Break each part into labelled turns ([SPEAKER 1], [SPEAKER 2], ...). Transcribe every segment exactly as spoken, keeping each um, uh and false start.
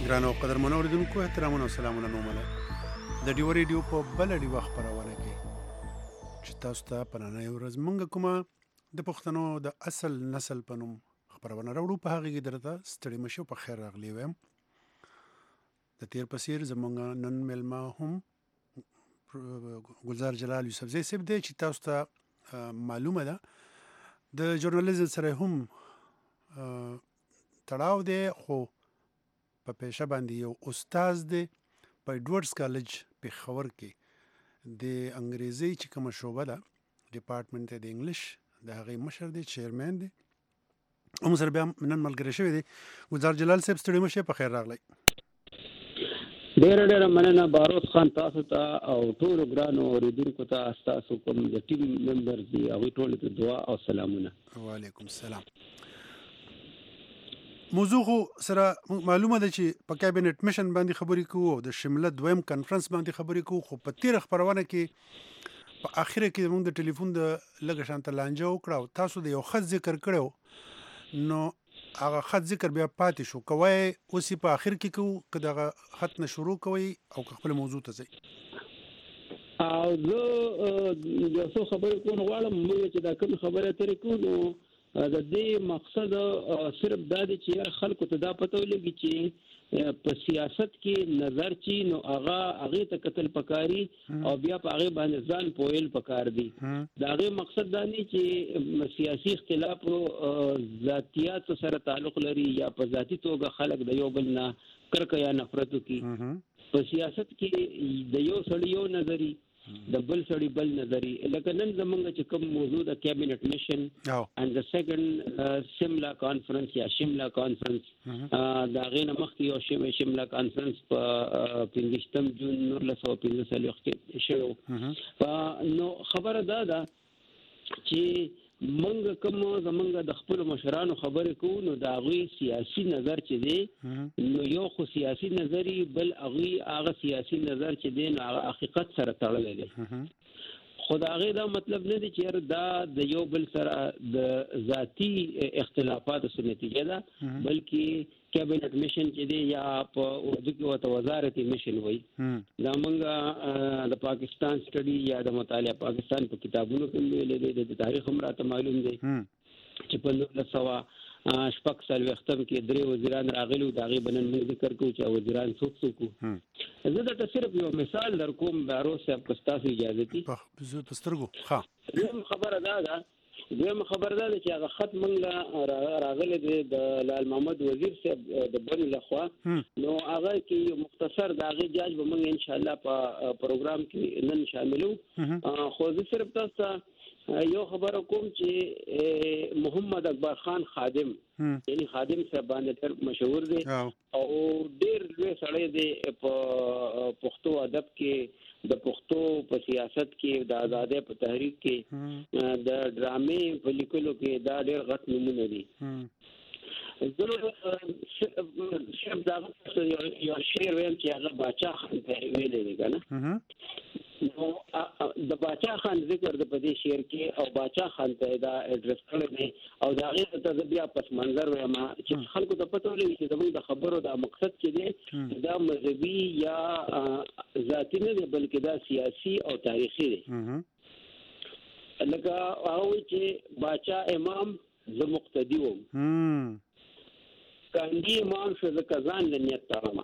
[SPEAKER 1] ګرانو قدرمنو اوریدونکو احترامونه او سلامونه نومله د ډیو ریډیو په بل ډیو خبرونه کې چې تاسو ته په نننۍ ورځ مونږ کومه د پښتنو د اصل نسل په نوم خبرونه راوړو. په هغه کې درته ستړي مشو په خیر راغلی ویم. د تیر پسیر زمونږ نن ملما هم ګلزار جلال یوسفزی صاحب دی چې تاسو ته معلومه ده د ژورنالیزم سره هم تړاو دی، خو په پیشه باندې یو استاد دی په ایډورډز کالج پېښور کې د انګریزي چې کومه شعبه ده ډپارټمنټ د انګلیش د هغې مشر دی، چیرمن دی. هم سره بیا نن ملګری شوی دی. ګلزار جلال صاحب ستړي مه شئ، په خیر راغلی.
[SPEAKER 2] ډېره ډېره مننه باروت خان تاسو ته او ټولو ګرانو اورېدونکو ته ستاسو کوم د ټیم ممبر دي هغوی ټولو ته دعا او سلامونه.
[SPEAKER 1] وعلیکم السلام. موضوع خو سره معلومه ده چې په کابینټ میشن باندې خبرې کوو او د شمله دویم کنفرنس باندې خبرې کوو، خو په تېره خپرونه کې په اخره کې موږ د ټلیفون د لږه شانته لانجه وکړه او تاسو د یو خط ذکر کړی، نو هغه خط ذکر بیا پاتې شو. کوی اوس یې په اخر کې کوو که دغه خط نه شروع کوئ او که خپل موضوع ته ځئ؟
[SPEAKER 2] او زه یو څو خبرې کوم غواړم. موږ چې دا کومې خبرې اترې کوو نو د دې مقصد صرف دا دی چې یار خلکو ته دا پته ولګي چې په سیاست کې نظر چې نو هغه هغې ته کتل پکاري او بیا په هغې باندې ځان پوهیل پکار دي. د هغې مقصد دا نه چې سیاسي اختلاف ذاتیاتو سره تعلق لري یا په ذاتي توګه خلک د یو بل نه کرکه یا نفرت وکړي. په سیاست کې د یو سړي یو نظري د بل سړي بل نظري، لکه نن زمونږ چې کوم موضوع د کابینټ میشن and the second شمله کانفرنس یا شمله کانفرنس د هغې نه مخکې یو شمله کانفرنس په پنځویشتم جون نولس سوه پنځه څلوېښت کې شوی. نو خبره دا ده چې منګ کوم زمونږ د خپلو مشرانو خبرې کوو نو د هغوی سیاسي نظر چې دی نو یو خو سیاسي نظر بل هغوی هغه سیاسي نظر چې دی نو هغه حقیقت سره تړلی دی. خو د هغې دا مطلب نه دی چې دا د یو بل سره د ذاتي اختلافاتو څخه نتیجه ده، بلکې کابینټ میشن چې دی یا په اردو کې ورته وزارتي میشن وایي. دا موږ د پاکستان سټډي یا د مطالعه پاکستان په کتابونو کې ویلی دی، د تاریخ هم راته معلوم دی چې په نولس سوه شپږ څلوېښتم کې درې وزیران راغلي وو. د هغې به نن موږ ذکر کوو چې وزیران څوک څوک وو. زه درته صرف یو مثال در کوم باروس صاحب که ستاسو اجازتي.
[SPEAKER 1] په سترګو ښه.
[SPEAKER 2] دویم خبره دا ده دویم خبر دا ده چې هغه خط موږ راغلی دی د لال محمد وزیر صاحب د بن لخوا، نو هغه کې یو مختصر د هغې جاج به موږ انشاءالله په پروګرام کې نن شاملو. خو زه صرف تاسو ته یو خبره کوم چې محمد اکبر خان خادم یعنی خادم صاحب باندې ډېر مشهور دی او ډېر لوی سړی دی په پښتو ادب کې، د پښتو په سیاست کې، د آزادۍ په تحریک کې، د ډرامې په لیکلو کې دا ډېر غټ نومونه دي. زه صرف د هغه یو شعر ویم چې هغه باچا خان ته ویلی دی که نه، نو د باچا خان ذکر د په دې شعر کې او باچا خان ته دا اډرس کړی دی او د هغې ته زه بیا پس منظر ویم چې خلکو ته پته ولګي چې زموږ د خبرو دا مقصد چې دی دا مذهبي یا ذاتي نه دی بلکې دا سیاسي او تاریخي دی. لکه هغه وایي چې باچا امام زه مقتدي وم، کاندي امام شو زه که ځان له نیت تړمه.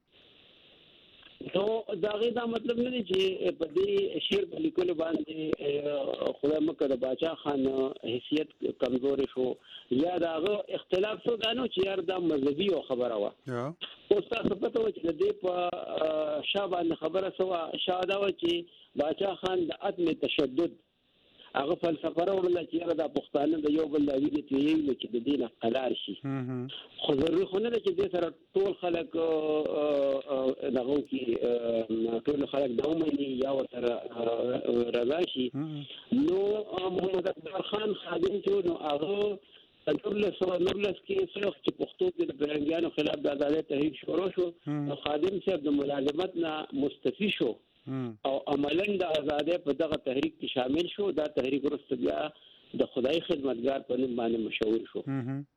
[SPEAKER 2] نو د هغې دا مطلب نه دی چې په دې شعر په لیکلو باندې خدای مکه د باچا خان حیثیت کمزورې شو یا د هغه اختلاف شو، دا نه چې یار دا مذهبي یو خبره وه. اوس تاسو پته وه چې د دې په شا باندې خبره څه وه؟ شا دا وه چې باچا خان د عدم تشدد هغه فلسفه راوړله چې یاره دا پښتانه د یو بل د وینې تویوي نو چې د دې نه قلار شي. خو ضروري خو نه ده چې دې سره ټول خلک دغه وکړي، ټول خلک دا ومني یا ورسره رضا شي. نو محمد اکبر خان خادم چې نو هغه نولس سوه نولس کې څه وخت چې پښتو کې د فرنګیانو خلاف د آزادۍ تحریک شروع شو، نو خادم صاحب د ملازمت نه مستفي شو او عملاً د آزادۍ په دغه تحریک کې شامل شو. دا تحریک وروسته بیا د خدای خدمتګار په نوم باندې مشهور شو.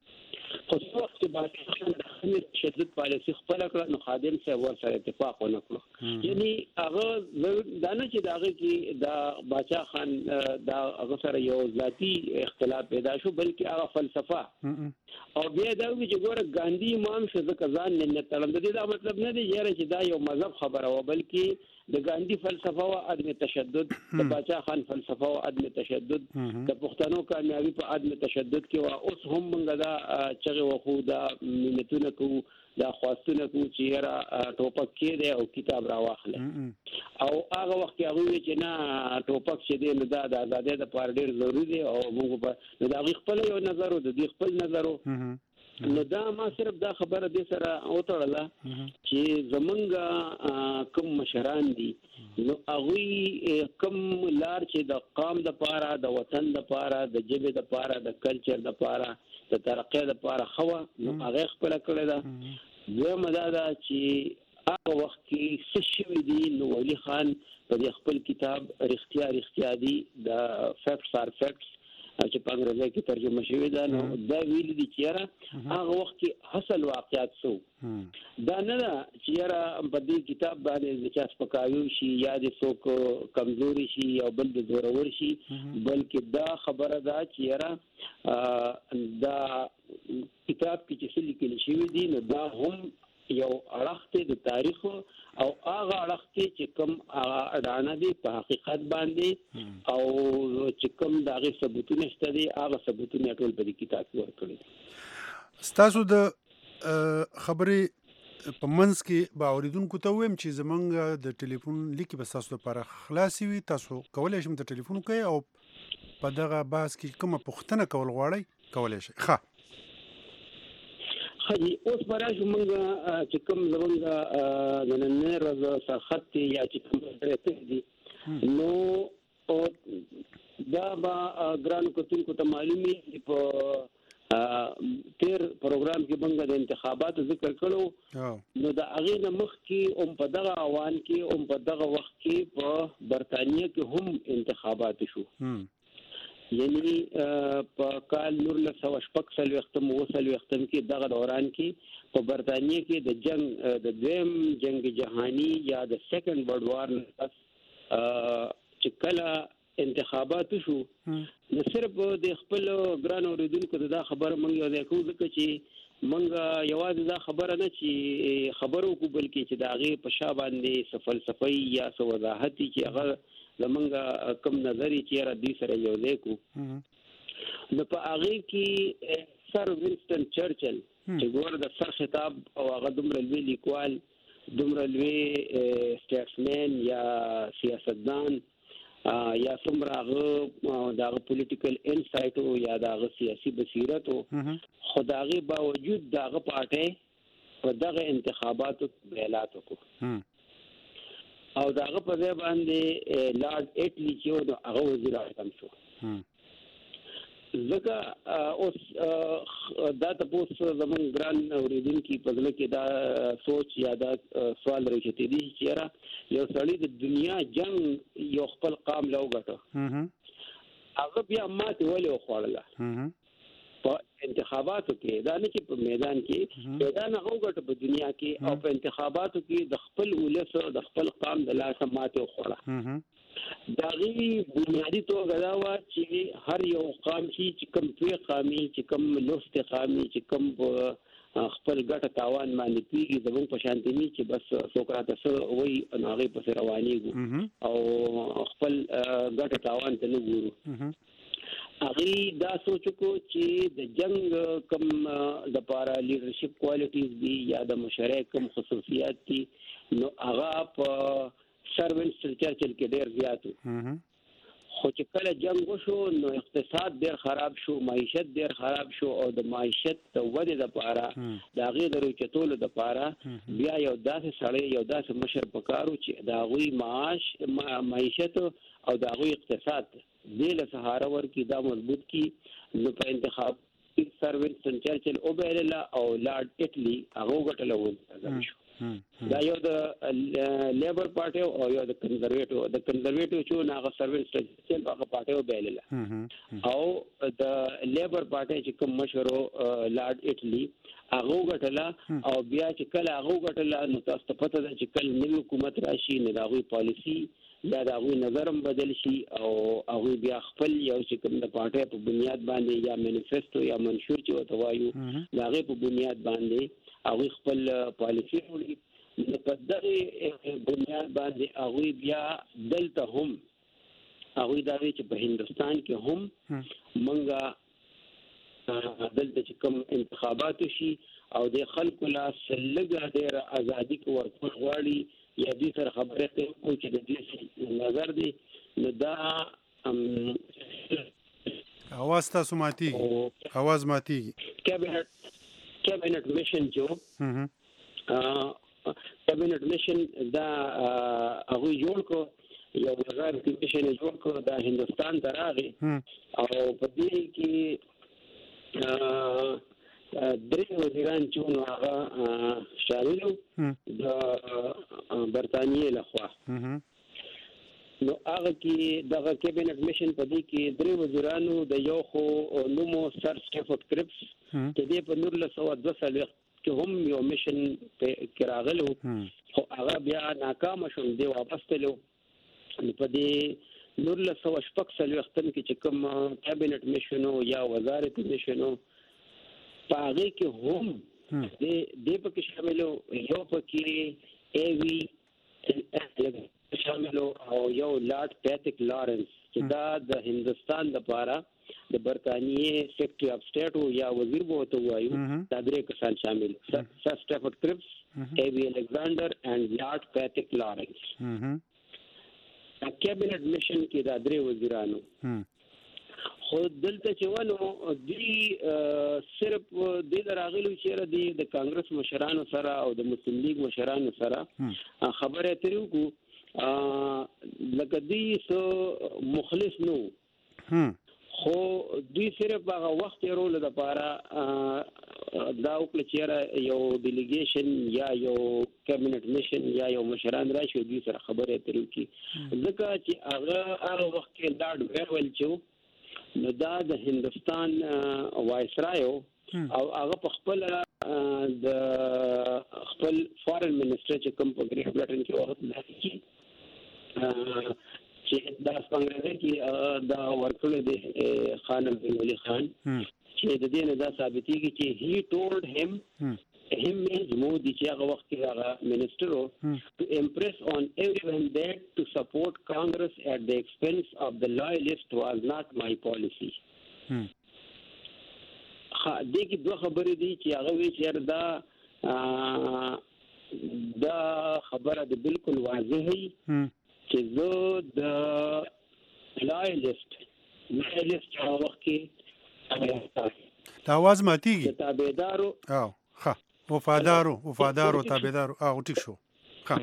[SPEAKER 2] خو څو وخت باندې د خمیر تشدد پالیسي خپل کړ نو خادم صاحب ور سره اتفاق ونه کړ. یعنی هغه دا نه چې داغه کې دا باچا خان دا هغه سره یو ذاتی اختلاف پیدا شو بلکې هغه فلسفه او بیا دا چې ګوره ګاندھی امام شو ځکه ځان نه تړم د دې دا مطلب نه دی چې دا یو مذهب خبره و بلکې د ګاندھی فلسفه او عدم تشدد د باچا خان فلسفه او عدم تشدد د پښتنو کامیابی په عدم تشدد کې وا اوس هم موږ دا چغه وخو دا ملتونه کو دا خواستونه کو چې را ټوپک کې دی او کتاب را واخله او هغه وخت هغه چې نه ټوپک چې دی نو دا د آزادۍ د پاره ډیر ضروری دی او موږ په دا خپل یو نظر او د دې خپل نظر نو دا ما صرف دا خبره دې سره اوتړله چې زمونږ کوم مشران دي نو هغه کوم لار چې د قوم د پاره د وطن د پاره د جبه د پاره د کلچر د پاره د ترقې د پاره خو نو هغه خپل کړی دا زه مدادا چې هغه وخت کې څه شوی دی نو ولی خان په خپل کتاب رښتیا رښتیا دي د فیکټس ار فیکټس چې په انګریزي کې ترجمه شوی دا نو دا ویل دي چې هغه وخت کې حاصل واقعیت سو دا نه چې را په دې کتاب باندې چې سپکاوي شي یا د څوک کمزوري شي او بل د زورور شي بلکې دا خبره ده چې را دا کتاب کې چې لیکل شوی دي نو دا هم یو اړخته د تاریخ او هغه اړخته چې کوم اډانه دي په حقیقت باندې او چې کوم دغه ثبوتونه شته دي هغه ثبوتونه ټول په کتاب کې ورکړي.
[SPEAKER 1] تاسو د خبرې په منځ کې به اوریدونکو ته ویم چې زمونږ د ټلیفون لیکي به تاسو لپاره خلاصي وي، تاسو کولای شئ ته ټلیفون وکړئ او په دغه بحث کې کومه پوښتنه کول غواړئ کولای شئ. ښه
[SPEAKER 2] خدي اوس پراش مونږه چې کوم زمونږه د نن ورځ سخت یا چې کوم درته دي نو او دا با ګران کوتونکو ته معلومي په تیر پروګرام کې مونږه د انتخاباتو ذکر کړو نو د اغه نه مخ کې هم په دغه اوان کې هم په دغه وخت کې په برتانیې کې هم انتخابات شو. یعنی په کال نور له سو شپږ سل وختم وصل وختم کې دغه دوران کې په برتانیې کې د جنگ د دویم جنگ جهانی یا د سیکنډ ورلد وار چې کله انتخابات شو نو صرف د خپل ګران اوریدونکو دا خبره مونږ یو ځای کوو ځکه چې مونږ یوازې دا خبره نه چې خبرو کو بلکې چې دا غي په شا باندې فلسفي یا سو وضاحت چې هغه زمونږ کوم نظری چې را دي سره یو ځای کو نو په هغه کې سر وینسټن چرچل چې ګور د سر خطاب او هغه دومره لوی لیکوال دومره لوی سټیټسمن یا سیاستدان یا څومره هغه دغه پولیټیکل انسایټ او یا دغه سیاسي بصیرت او خدایي باوجود دغه پارټي په دغه انتخاباتو بیلات وکړو او داغه په ځای باندې لارډ ایټلی چې هغه وزیر اعظم شو. ځکه اوس دا تاسو زمون ګران اوریدونکو په ځل کې دا سوچ یا دا سوال راځي دي چې را یو سړی د دنیا جنگ یو خپل قام له وګټو هغه بیا ماته ولې وخوړله په انتخاباتو کې دا نه چې په میدان کې میدان هغه وګټو په دنیا کې او په انتخاباتو کې د خپل ولس د خپل قام د لاسه ماته وخوړه. دا غي بنیادی توګه دا و چې هر یو قام چې کوم توی قامي چې کوم لوست قامي چې کوم خپل ګټه تاوان باندې پیږي زموږ په شانتي چې بس سوکراتس وای هغه په روانيږي او خپل ګټه تاوان ته نه ګورو. هغه دا سوچ کو چې د جنگ کم د پارا لیډرشپ کوالټیز دي یا د مشرع کم خصوصیات دي نو هغه په سروینټ چرچل کې ډیر زیاتو خو چې کله جنگ وشو نو اقتصاد ډیر خراب شو، معیشت ډیر خراب شو او د معیشت د ودې لپاره د هغې د روچتولو لپاره بیا یو داسې سړی یو داسې مشر پکارو چې د هغوی معاش معیشت او د هغوی اقتصاد دې له سهاره ورکړي دا مضبوط کړي. نو په انتخاب سر وینسټن چرچل وبایلله او لارډ ایټلی هغه وګټله وو. دا یو د لیبر پارټي او یو د کنزرویټیو د کنزرویټیو چې ناغه سروینټ سټیل هغه پارټي وبایله او د لیبر پارټي چې کوم مشرو لارډ اټلی هغه غټلا او بیا چې کله هغه غټلا نو تاسو ته پته ده چې کله نوی حکومت راشي نه داوی پالیسی یا داوی نظرم بدل شي او هغه بیا خپل یو چې کوم د پارټي په بنیاد باندې یا مانیفیسټو یا منشور چې وته وایو هغه په بنیاد باندې هغه خپل پالیسی وړي نو په دغه بنیاد باندې هغه بیا دلته هم هغه داوی چې په هندستان کې هم منګه دلته چې کوم انتخابات شي او د خلکو لا سلګه ډېر ازادي کو ورکول غواړي یا دې سره خبرې کوي چې د دې نظر دی نو دا
[SPEAKER 1] اواز تاسو ماتيږي اواز ماتيږي
[SPEAKER 2] کابینټ کابینټ میشن جو کابینټ میشن دا هغه جوړ کو یو وزارت میشن جوړ کو دا هندستان ته راغی او په دې کې درې وزیران چې نو هغه شامل د برتانیې لخوا نو هغه کې دغه کابینټ میشن په دې کې درې وزیرانو د یو خو نومو سر سټیفورد کرپس چې دې په نور له سو دوه سال کې هم یو میشن کې راغلو خو هغه بیا ناکام شو دی واپس تلو په دې نور له سو شپږ سال وختن کې چې کوم کابینټ میشنو یا وزارت میشنو پاغه کې هم د دې په کې شاملو یو پکې ای وی شاملو او یو لارډ پیټریک لارنس چې دا د هندستان لپاره د برتانیې سیکرټری اف سٹیټ یا وزیر بوته وایو دا درې کسان شامل سر سټیفورد کرپس ای وی الکساندر اینڈ لارډ پیټریک لارنس کابینټ میشن کې دا درې وزیرانو خو دلته چې ونو دی صرف د راغلو چې د کانګرس مشرانو سره او د مسلم لیگ مشرانو سره خبره تریو کو لکه دی سو مخلص نو خو دوی صرف هغه وخت یې رول د پاره دا وکړي چې یو ډیلیګیشن یا یو کابینټ میشن یا یو مشران راشي دوی سره خبرې اترې وکړي ځکه چې هغه هغه وخت کې لارډ ویرول چې نو دا د هندستان وایسرایو او هغه په خپل د خپل فارن منسټر چې کوم په ګریټ بریټن کې وخت لاسي چې دا څنګه کې دا ورکړل دي خان بن ولی خان چې د دې نه دا ثابتېږي چې هی ټولډ هیم him means Modi چې هغه وخت کې هغه منسټر to impress on everyone that to support Congress at the expense of the loyalist was not my policy. خا دې کې دوه خبرې دي چې هغه وی چې دا دا خبره د بالکل واضحه چې زه د لایلست لایلست هغه وخت کې
[SPEAKER 1] دا आवाज ماتيږي
[SPEAKER 2] تابعدارو
[SPEAKER 1] او ښه وفادارو وفادارو تابعدارو او ټیک شو ښه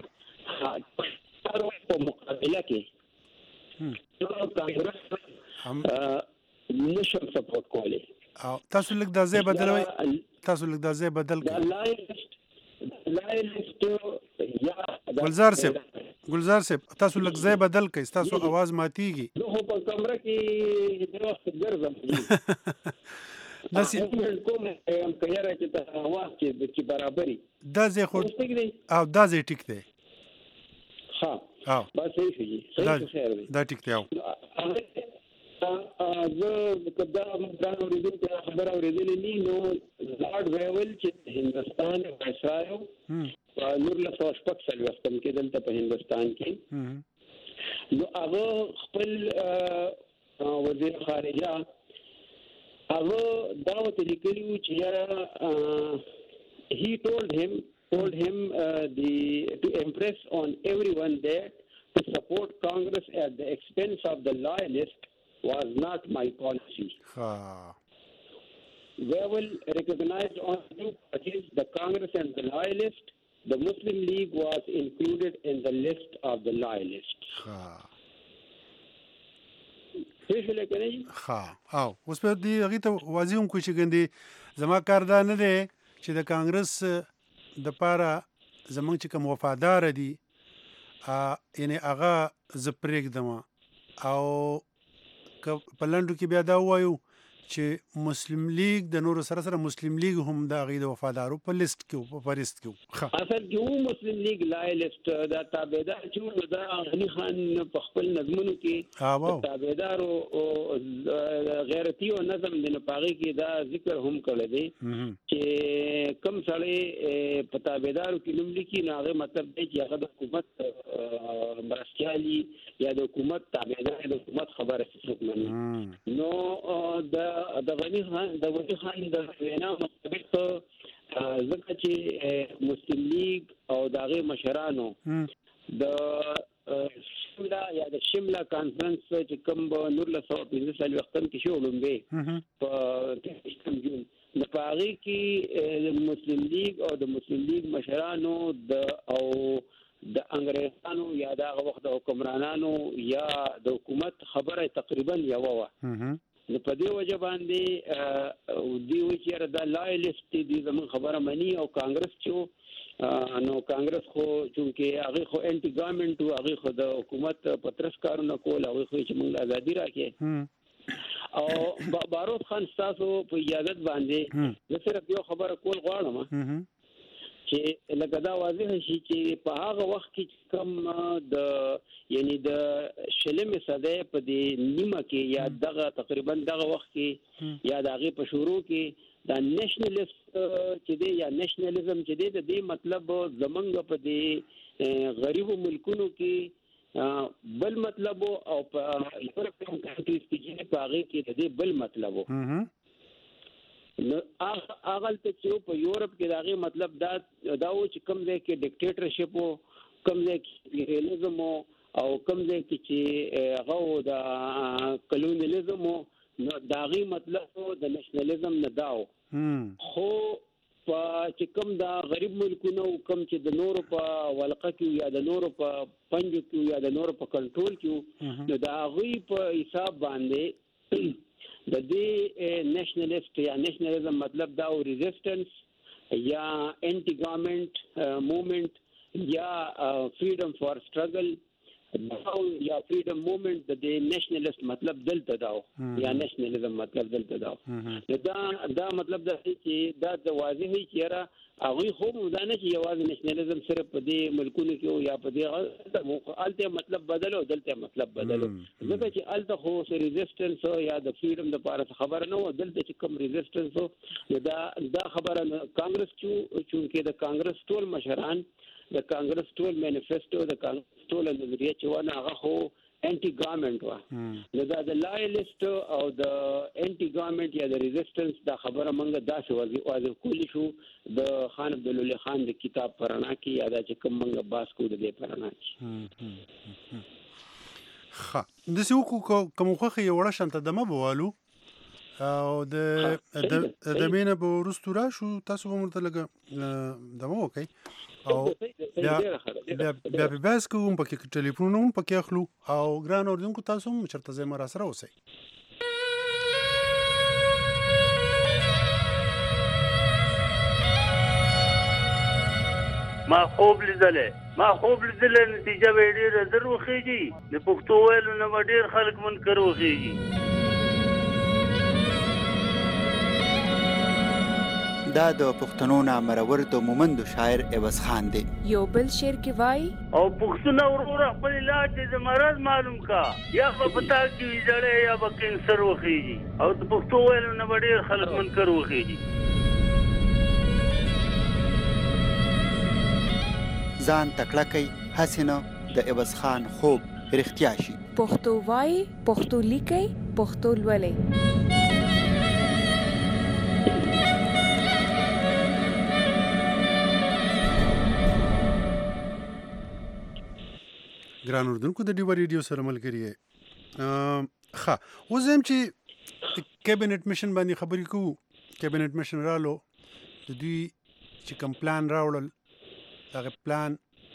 [SPEAKER 2] په مقابله کې یو کانګرس هم نشم سپورټ کولی
[SPEAKER 1] او تاسو لږ د ځای بدلوي تاسو لږ د ځای بدل کړئ
[SPEAKER 2] لایلست لایلست یا
[SPEAKER 1] ګلزار صاحب ګلزار صاحب تاسو لږ ځای بدل کړئ تاسو आवाज ماتيږي
[SPEAKER 2] نو په کمره کې د وخت ګرځم داسې کوم هم کيره چې ته आवाज کې چې برابرۍ
[SPEAKER 1] دا ځای خو او دا ځای ټیک دی
[SPEAKER 2] ها
[SPEAKER 1] او
[SPEAKER 2] بس صحیح شي صحیح
[SPEAKER 1] دا ټیک دی او
[SPEAKER 2] زه کدا مدان اوریدل خبر اوریدل ني نو لارډ ویول چې هندستان وایسرایو نور له سوشپک سل وختم کې دلته په هندستان کې نو هغه خپل وزیر خارجه هغه دعوت لیکلو چې he told him told him uh, the to impress on everyone there to support Congress at the expense of the loyalist was not my policy.
[SPEAKER 1] Ha.
[SPEAKER 2] Wewell recognized on two parties, the Congress and the loyalist. The Muslim League was included in the list of the loyalists.
[SPEAKER 1] Ha.
[SPEAKER 2] ها
[SPEAKER 1] او اوس په دې هغه ته واضح هم کوم چې ګندې زما کار دا نه دی چې د کانګرس د پاره زمونږ چې کوم وفادار دي یعنی هغه زه پرېږدم او که په لنډو کې بیا دا ووایو چې مسلم لیگ د نورو سره سره مسلم لیگ هم د هغې د وفادارو په لیست کې په فهرست کې
[SPEAKER 2] اصل کې و مسلم لیگ لایلسټ دا تابعدار چې دا غني خان په خپل نظمونو کې تابعدار او غیرتی او نظم د نپاغي کې دا ذکر هم کړی دی چې کم سړی په تابعدارو کې نوم لیکي نو هغه مطلب دی چې هغه د حکومت مرستیالي یا د حکومت تابعدار د حکومت خبره څوک مني نو د د غني خان د غني خان د وینا مطابق ځکه چې مسلم لیگ او دغه مشرانو د شمله یا د شمله کانفرنس چې کوم به نور له سو پنځه سال وختم کې شو لومبه په سیستم جون د پاغي کې مسلم لیگ او د مسلم لیگ مشرانو د او د انګریزانو یا د وخت د حکمرانانو یا د حکومت خبره تقریبا یو و نو په دې وجه باندې دی و چې دا لایلست دي زمون خبره مني او کانګرس چې نو کانګرس خو چې هغه خو انټي ګورنمنت او هغه خو د حکومت پترس کارونه کول هغه خو چې موږ ازادي راکې او بارود خان تاسو په اجازه باندې زه صرف یو خبره کول غواړم چې لکه دا واضح شي چې په هغه وخت کې کم د یعنی د شلمې صدې په دې نیمه کې یا دغه تقریبا دغه وخت کې یا دغه په شروع کې دا نېشنلیست چې دی یا نېشنلیزم چې دی د دې مطلب زمونږ په دې غریبو ملکونو کې بل مطلب او په یورپین کنټریز کې په هغه کې د دې بل مطلب نو اغل ته چې په یورپ کې داغه مطلب دا دا و چې کم ځای کې ډیکټیټرشپ او کم ځای کې ریالیزم او کم ځای کې چې هغه د کلونیالیزم نو داغه مطلب د نېشنلیزم نه داو خو په چې کم دا غریب ملکونو کم چې د نورو په ولقه کې یا د نورو په پنځو کې یا د نورو په کنټرول کې نو دا غوي په حساب باندې د دې نېشنلیست یا نېشنلیزم مطلب دا او ریزिस्टेंस یا انټي ګورنمنت موومېنت یا فریډم فار سټرګل یا فریډم موومېنت د دې نېشنلیست مطلب دلته دا یا نېشنلیزم مطلب دلته دا دا دا مطلب دا چې دا د واضحي چیرې هغه خو دا نه چې یوازې نېشنلیزم صرف په دې ملکونو کې یا په دې الته مطلب بدلو دلته مطلب بدلو ځکه چې الته خو ریزिस्टेंस یا د فریډم د لپاره خبره نه و دلته چې کوم ریزिस्टेंस دا دا خبره کانګرس چې د کانګرس ټول مشران د کانګرس ټول مانیفیسټو د کانګرس ټول نظریه چې ونه هغه خو انټي ګورنمنت و نو دا د لایلست او د انټي ګورنمنت یا د ریزिस्टेंस دا خبره مونږه داسې وځي واځي کولی شو د خان عبدالله خان د کتاب پرانا کې یا دا چې کوم مونږه باس کو د دې پرانا کې
[SPEAKER 1] ها د سیو کوم خوخه یو وړه شانته دمه بوالو او د د مینه به ورستو راشو تاسو هم ورته لګه دمه وکي او بیا بیا په بس کوم پکې ټلیفون هم پکې اخلو او ګران اوردونکو تاسو هم چرته زې مر سره اوسئ
[SPEAKER 3] ما خوب لیدلې ما خوب لیدلې نتیجه به ډېره درو خېږي د پښتو ویلو نه ډېر خلک منکر وخېږي
[SPEAKER 4] دا د پښتنو نامرور د مومند شاعر عوض خان دی
[SPEAKER 5] یو بل شعر کې وای
[SPEAKER 3] او پښتون ورور خپل علاج د مرض معلوم کا یا په پتا کې ویځړې یا په کینسر وخیږي او د پښتو ویلو نه ډېر خلک منکر وخیږي
[SPEAKER 4] ځان تکړه کوي حسینه د عوض خان خوب رښتیا شي
[SPEAKER 5] پښتو وای پښتو لیکي پښتو لولي
[SPEAKER 1] ګران اردوونکو د ډیو ریډیو سره ملګری یې ښه اوس هم چې کابینټ میشن باندې خبرې کوو کابینټ میشن رالو د دوی چې کوم پلان راوړل هغه پلان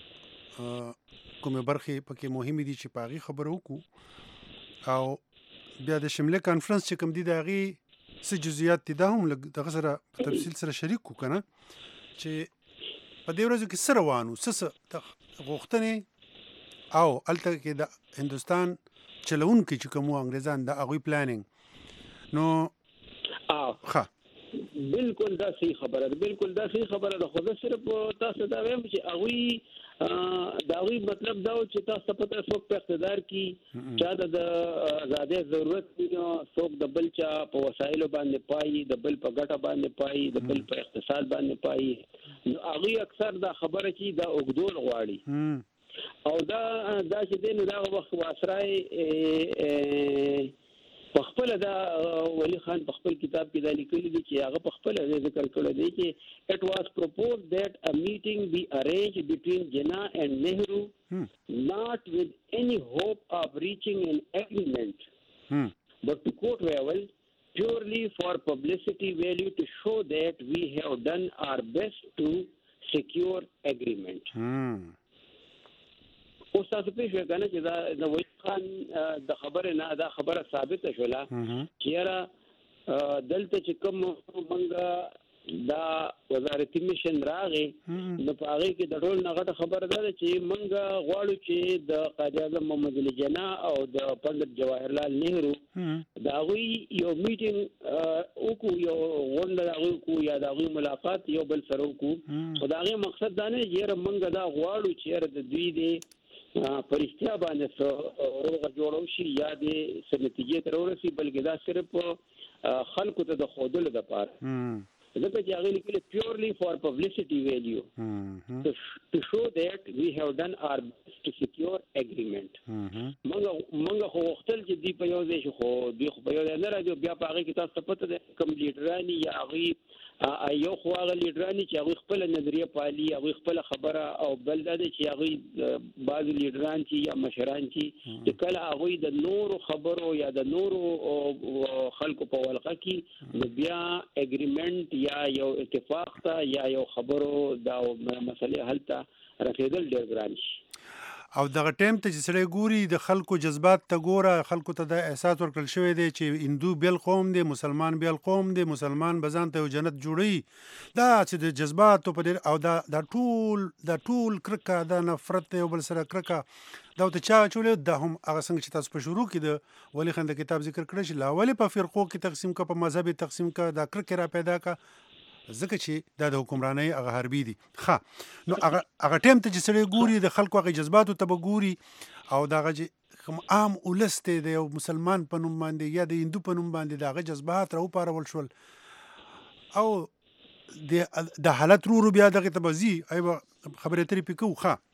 [SPEAKER 1] کومه برخې پکې مهمې دي چې پاغي خبرو وکړو او بیا د شمله کانفرنس چې کوم دي دغه څه جزئیات دي دا هم دغه سره په تفصیل سره شریک کو کنه چې په دې ورځو کې څه روان و، څه غوښتنې او هلته کې د هندوستان چلونکي چې کوم انګریزان د هغوی پلانینګ نو ښه
[SPEAKER 2] بالکل دا صحیح خبره ده، بالکل دا صحیح خبره ده. خو زه صرف تاسو دا وایم چې هغوی د هغوی مطلب دا و چې تاسو ته پته څوک په اقتدار کې چا ته د ازادۍ ضرورت وي، نو څوک د بل چا په وسایلو باندې پایي، د بل په ګټه باندې پایي، د بل په اقتصاد باندې پایي. نو هغوی اکثر دا خبره چې دا اوږدول غواړي او دا دا چې دی نو دا وخت واسرای په خپل دا ولی خان په خپل کتاب کې دا لیکلي دي چې هغه په خپل ذکر کړی دی چې it was proposed that a meeting be arranged between Jinnah and Nehru hmm. not with any hope of reaching an agreement hmm. but to quote Wavell purely for publicity value to show that we have done our best to secure agreement. Hmm. اوس تاسو پېښ وکړه چې دا د ولی خان د خبرې نه دا خبره ثابته شوله چې یاره دلته چې کوم موږ دا وزارتي میشن راغی نو په هغې کې د ټول نه غټه خبره دا ده چې موږ غواړو چې د قائد اعظم محمد علي جناح او د پنډت جواهرلال نهرو د هغوی یو میټینګ وکړو، یو غونډه د هغوی وکړو یا د هغوی ملاقات یو بل سره وکړو. خو د هغې مقصد دا نه چې یاره موږ دا غواړو چې یاره د دوی دی پرشتیا باندې څه روغه جوړو شي یا د څه نتیجې ته ورسي، بلکې دا صرف خلکو ته د ښودلو دپاره ځکه چې هغې لیکلي پیورلی فار پبلسټي ویلیو to show that we have done our best to secure agreement. موږ خو غوښتل چې دوی په یو ځای شي، خو دوی خو په یو ځای نه راځي. بیا په هغې کې تاسو ته پته ده کوم لیډران یا هغوی یو خو هغه لیډران چې هغوی خپله نظریه پالي، هغوی خپله خبره، او بل دا دی چې هغوی بعضې لیډران چې یا مشران چې کله هغوی د نورو خبرو یا د نورو خلکو په ولقه کې نو بیا اګریمنټ یا یو اتفاق ته یا یو خبرو دا مسلې حل ته رسېدل ډېر ګران شي.
[SPEAKER 1] او دغه ټایم ته چې سړی ګوري د خلکو جذبات ته ګوره، خلکو ته دا احساس ورکړل شوی دی چې هندو بیل قوم دی، مسلمان بیل قوم دی، مسلمان به ځان ته یو جنت جوړوي. دا چې د جذباتو په ډېر او دا دا ټول دا ټول کرکه، دا نفرت دی یو بل سره کرکه، دا ورته چا اچولی؟ دا هم هغه څنګه چې تاسو په شروع کې د ولي خان د کتاب ذکر کړی چې لا ولې په فرقو کې تقسیم که، په مذهب تقسیم که، دا کرکې را پیدا که، ځکه چې دا د حکمرانۍ هغه حربي دي. ښه نو هغه هغه ټایم ته چې سړی ګوري د خلکو هغې جذباتو ته به ګوري او د هغه چې کوم عام ولس دی د یو مسلمان په نوم باندې یا د هندو په نوم باندې د هغه جذبات را وپارول شول او د د حالت رو رو بیا دغې ته به ځي ای به خبرې اترې پرې کوو. ښه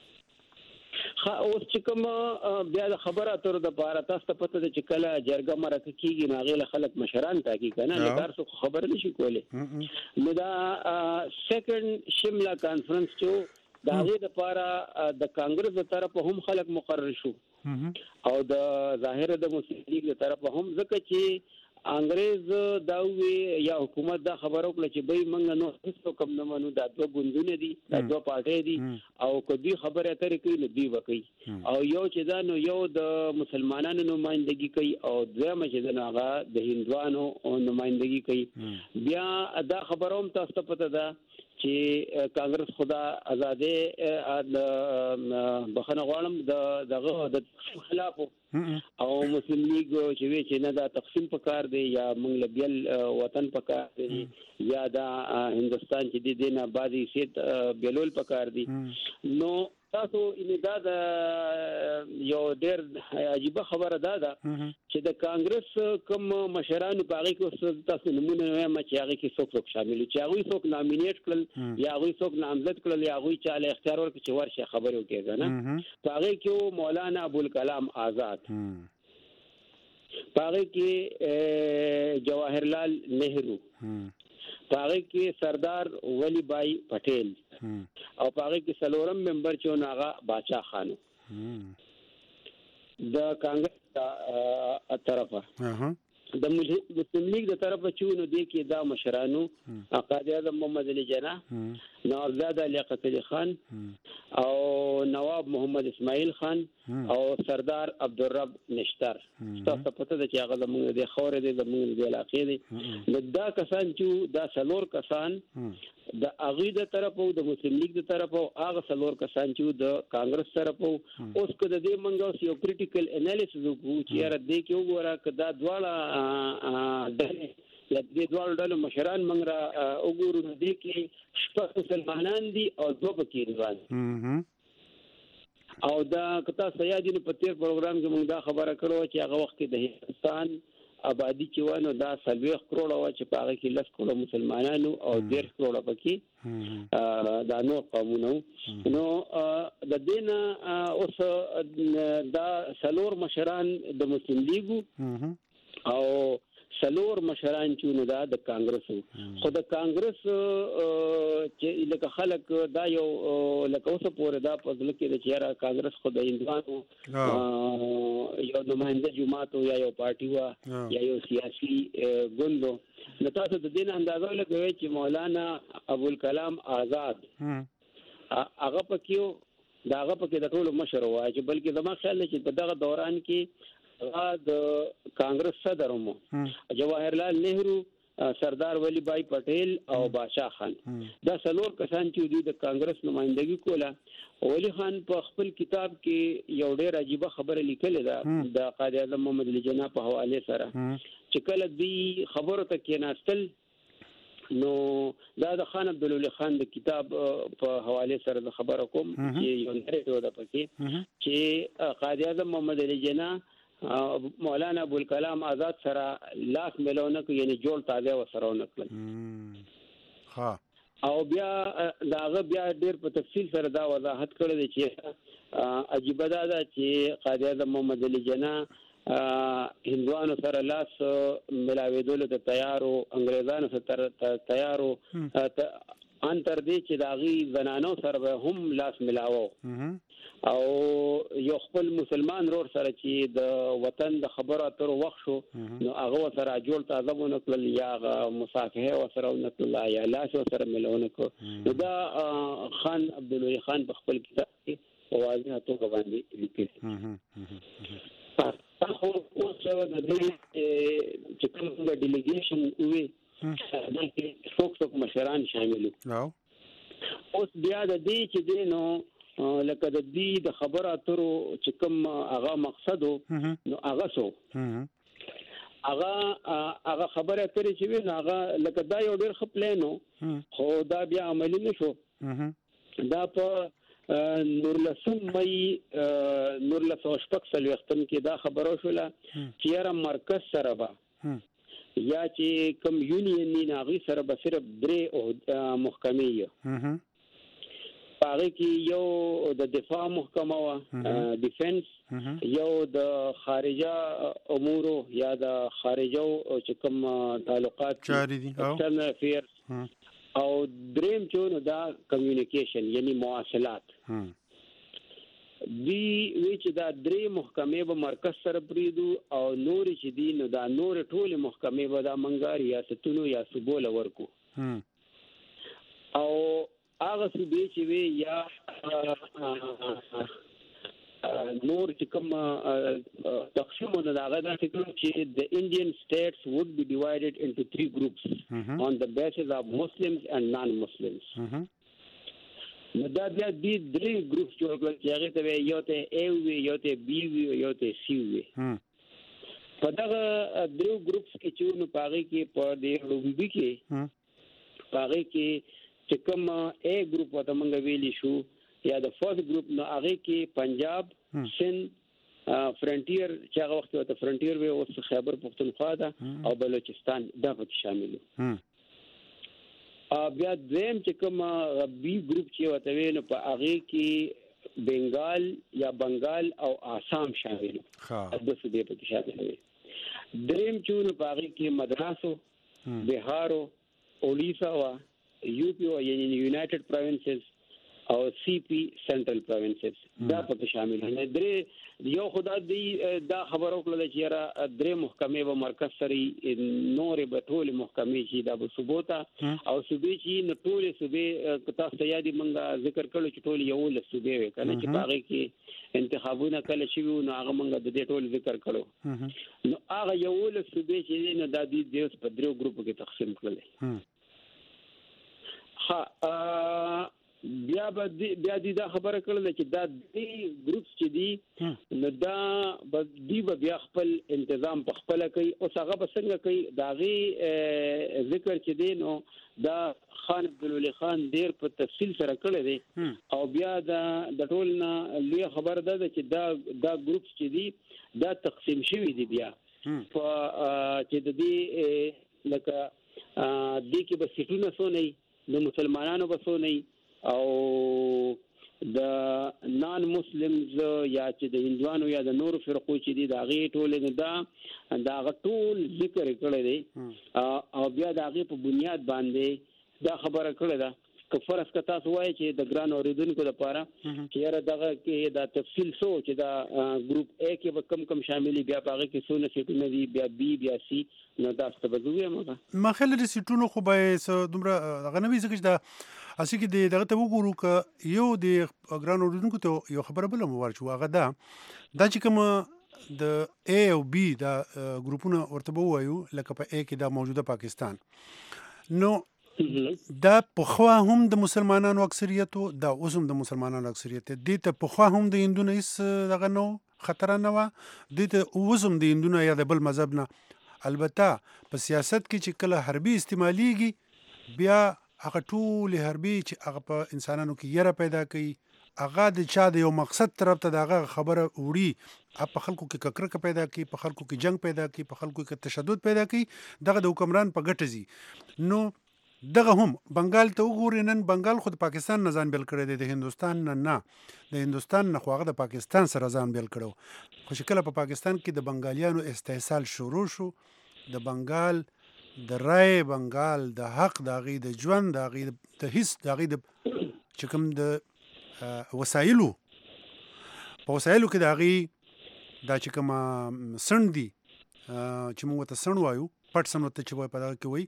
[SPEAKER 2] اوس چې کوم بیا د خبرو اترو دپاره تاسو ته پته ده چې کله جرګه مرکه کېږي نو هغې له خلک مشران ټاکي که نه، له هر څوک خبره نه شي کولی. نو دا سیکنډ شمله کانفرنس چې و د هغې دپاره د کانګرس د طرفه هم خلک مقرر شو او د ظاهره د مسلم لیګ د طرفه هم، ځکه چې انګریز دا وی یا حکومت دا خبر وکړه چې بای منګ نو هیڅ کوم نه منو، دا دوه ګوندونه دي، دا دوه پارټۍ دي او کدی خبره اترې کوي نو دی وکي او یو چې دا نو یو د مسلمانانو نمائندګي کوي او دویم چې دا هغه د هندوانو نمائندګي کوي. بیا دا خبروم تاسو ته پته ده چې کانګرس خدا آزادې بخنه غواړم د دغه د تقسیم خلاف او مسلم لیگ چې وی چې نه دا تقسیم پکار دی یا موږ له بیل وطن پکار دی یا دا هندستان چې دی دینه بعضی سیت بیلول پکار دی. نو تاسو ان دا د یو ډېر عجیب خبره ده ده چې د کانګرس کوم مشرانو په هغې کې تاسو نمونه وایم چې هغې کې څوک څوک شامل وي، چې هغوی څوک نامینیټ کړل یا هغوی څوک نامزد کړل یا هغوی چاله اختیار ورکړي چې ورشه خبرې وکړي که نه. په هغې کې مولانا ابوالکلام آزاد، په هغې کې جواهرلال نهرو، په هغې کې سردار ولی بای پټیل او په هغې کې څلورم ممبر چې و هغه باچا خانو د کانګرس طرفه. د مسلم لیگ د طرفه چې و نو دې کې دا مشرانو قائد اعظم محمد علي جناح نوابزاده لیاقت علي خان او نواب محمد اسماعیل خان او سردار عبدالرب نشتر. تاسو پته ده چې هغه زموږ د خورې د زموږ د علاقې دي. نو دا کسان چې دا څلور کسان د عقیده طرف او د مسلم لیگ د طرف او هغه څلور کسان چې د کانګرس طرف او اوس کده د منګو یو کریټیکل انالیسس وکړو چې یاره دې کې وګوره کدا دواړه د دې دوه ډول مشران موږ را وګورو دې کې شپږ مسلمانان دي او دوه پکې روان او دا کتا سیادین په تیر پروګرام کې موږ دا خبره کړو چې هغه وخت د هندستان آبادی چې ونه دا سلويخ کروڑه و چې په هغه کې لس کروڑه مسلمانانو او ډیر کروڑه پکې دا نو قومونو نو د دین اوس دا سلور مشران د مسلم لیګو او سلور مشران چې نو دا د کانګرس خو د کانګرس چې لکه خلک دا یو لکه اوسه پورې دا په ځل کې د چیرې کانګرس خو د هندوانو یو نماینده جماعت یا یو پارټي وا یا یو سیاسي ګوندو نو تاسو د دین اندازه لګوي چې مولانا ابوالکلام آزاد هغه پکې دا هغه پکې د ټولو مشر وای چې بلکې زما خیال چې په دغه دوران کې د کانګرس صدر مو جواهرلال نهرو سردار ولی بای پټیل او بادشاہ خان دا څلور کسان چې د کانګرس نمائندګي کوله ولی خان په خپل کتاب کې یو ډېر عجیب خبره لیکلې ده د قائد اعظم محمد علي جناح په حواله سره چې کله دی خبره ته کېناستل نو دا د خان عبدالولي خان د کتاب په حواله سره د خبره کوم چې یو نریټو ده پکې چې قائد اعظم محمد علي جناح مولانا ابوالکلام آزاد سره لاس ملونه کو یعنی جوړ تازه وسرونه کړل ها او بیا داغه بیا ډیر په تفصیل سره دا وضاحت کړل چې عجیب ده چې قائد اعظم محمد علي جناح هندوانو سره لاس ملاویدل ته تیارو انګريزانو سره تیارو ان تر دې چې داغي زنانو سره هم لاس ملاوو او یو خپل مسلمان رور سره چې د وطن د خبره اترو وخت شو نو هغه سره جوړ تازه ونه کړل یا مصافحه سره ونه کړل یا لاس سره ملونه کو نو دا خان عبدالولی خان په خپل کتاب کې واضح توګه باندې لیکل تاسو اوس د دې چې کوم د ډیلیګیشن وي دا کې څوک څوک مشران شامل وو اوس بیا د دې چې دینو لکه د دې د خبره اترو چې کوم هغه مقصد نو هغه سو هغه هغه خبره اترې چې وی هغه لکه دا یو ډېر خپلینو خو دا بیا عملی نشو دا په نورلسم مې نورلسم شپږ سل وختم کې دا خبره شوله چې یاره مرکز سره به یا چې کوم یونین نه غي سره به صرف درې محکمې هغه کې یو د دفاع محکمه وا ډیفنس یو د خارجه امور یا د خارجو چې کوم تعلقات
[SPEAKER 1] جاری دي
[SPEAKER 2] ایکسټرنل افیرز او دریم چې دا کمیونیکیشن یعنی مواصلات دی وی چې دا درې محکمې به مرکز سره پریدو او نور چې دي نو دا نور ټول محکمې به دا منګار ریاستونو یا صوبو لورکو او هغه صوبې چې وی یا نور چې کوم تقسیمونه دا هغه چې چې the Indian states would be divided into three groups mm-hmm. on the basis of Muslims and non-Muslims. نو دا بیا دې درې ګروپ جوړ کړل چې هغه ته یو ته A وي یو ته B وي یو ته C وي په دا درې ګروپس کې چې نو پاره کې په دې لومبي کې پاره کې چې کوم A ګروپ وته مونږ ویلی شو یا د فرست ګروپ نو هغه کې پنجاب سند فرنټیر چې هغه وخت ته فرنټیر وي او خیبر پختونخوا ده او بلوچستان دا پکې شامل دي بیا دویم چې کوم بی ګروپ چې وته وي نو په هغه کې بنگال یا بنگال او آسام شامل دي د څه دی پکې شامل دي دریم چې نو په هغه کې مدراسو بهارو اوډیسا وا یو پی او یعنی یونایټډ پروینسز او سی پی سنټرل پروینسز دا پکې شامل دي. درې یو خدای دی دا خبرو کړل چې را درې محکمې و مرکز سره نورې به ټول محکمې چې دا به ثبوتا او صوبې چې نو ټول صوبې کتا سیادي منګه ذکر کړل چې ټول یو له صوبې وي کنه چې باغې کې انتخابونه کله شي نو هغه منګه د دې ټول ذکر کړو نو هغه یو له صوبې چې نو د دې د په درو ګروپو کې تقسیم کړل. ها بیا به بیا دې دا خبره کړل چې دا دې ګروپ چې دي نو دا به دې بیا خپل تنظیم په خپل کوي او هغه به څنګه کوي دا غي ذکر چې دی نو دا خان عبدالولي خان ډیر په تفصیل سره کړی دی او بیا دا د ټول نه لوی خبر ده چې دا دا ګروپ چې دي دا تقسیم شوی دی بیا په چې د دې لکه دې کې به سټونه سو نه د مسلمانانو به سو نه او د نان مسلمز یا چې د هندوانو یا د نور فرقو چې دي دا غي ټول نه دا دا غټول ذکر کړی دی او بیا دا غي په بنیاد باندې دا خبره کړی ده که فرض که تاسو وایي چې د ګران اوریدونکو لپاره چې یاره دغه کې دا تفصیل سو چې دا ګروپ A کې به کم کم شاملي بیا هغه کې څونه سیټونه دي بیا B بیا C نو دا څه به دوی مګه
[SPEAKER 1] مخاله د سیټونو خو به دومره هغه نه وي ځکه چې دا اسی کې دغه ته وګورو ک یو د ګران اوریدونکو ته یو خبره بل مو ورچو هغه دا دا چې کوم د A او B دا ګروپونه ورته وایو لکه په A کې دا موجوده پاکستان نو دا پخوا هم د مسلمانانو اکثریت دا اوس هم د مسلمانانو اکثریت دي ته پخوا هم د هندونو هیڅ دغه نو خطر نه و دي ته اوس هم د هندونو یا د بل مذهب نه البته په سیاست کې چې کله حربي استعماليږي بیا هغه ټول حربي چې هغه په انسانانو کې یره پیدا کوي هغه د چا د یو مقصد طرف ته دغه خبره وړي په خلکو کې ککرک پیدا کوي په خلکو کې جنگ پیدا کوي په خلکو کې تشدد پیدا کوي دغه د حکمران په ګټه زی نو دغه هم بنگال ته وګورئ نن بنگال خود پاکستان نه ځان بیل کړی دی د هندوستان نه نه د هندوستان نه خو هغه د پاکستان سره ځان بیل کړو خو چې کله په پاکستان کې د بنگالیانو استحصال شروع شو د بنگال د رای بنگال د حق د غي د ژوند د غي د هیڅ د غي د چې کوم د وسایلو په وسایلو کې د غي دا چې کوم سن دي چې موږ ته سن وایو پټ سن وته چې په دغه کې وایي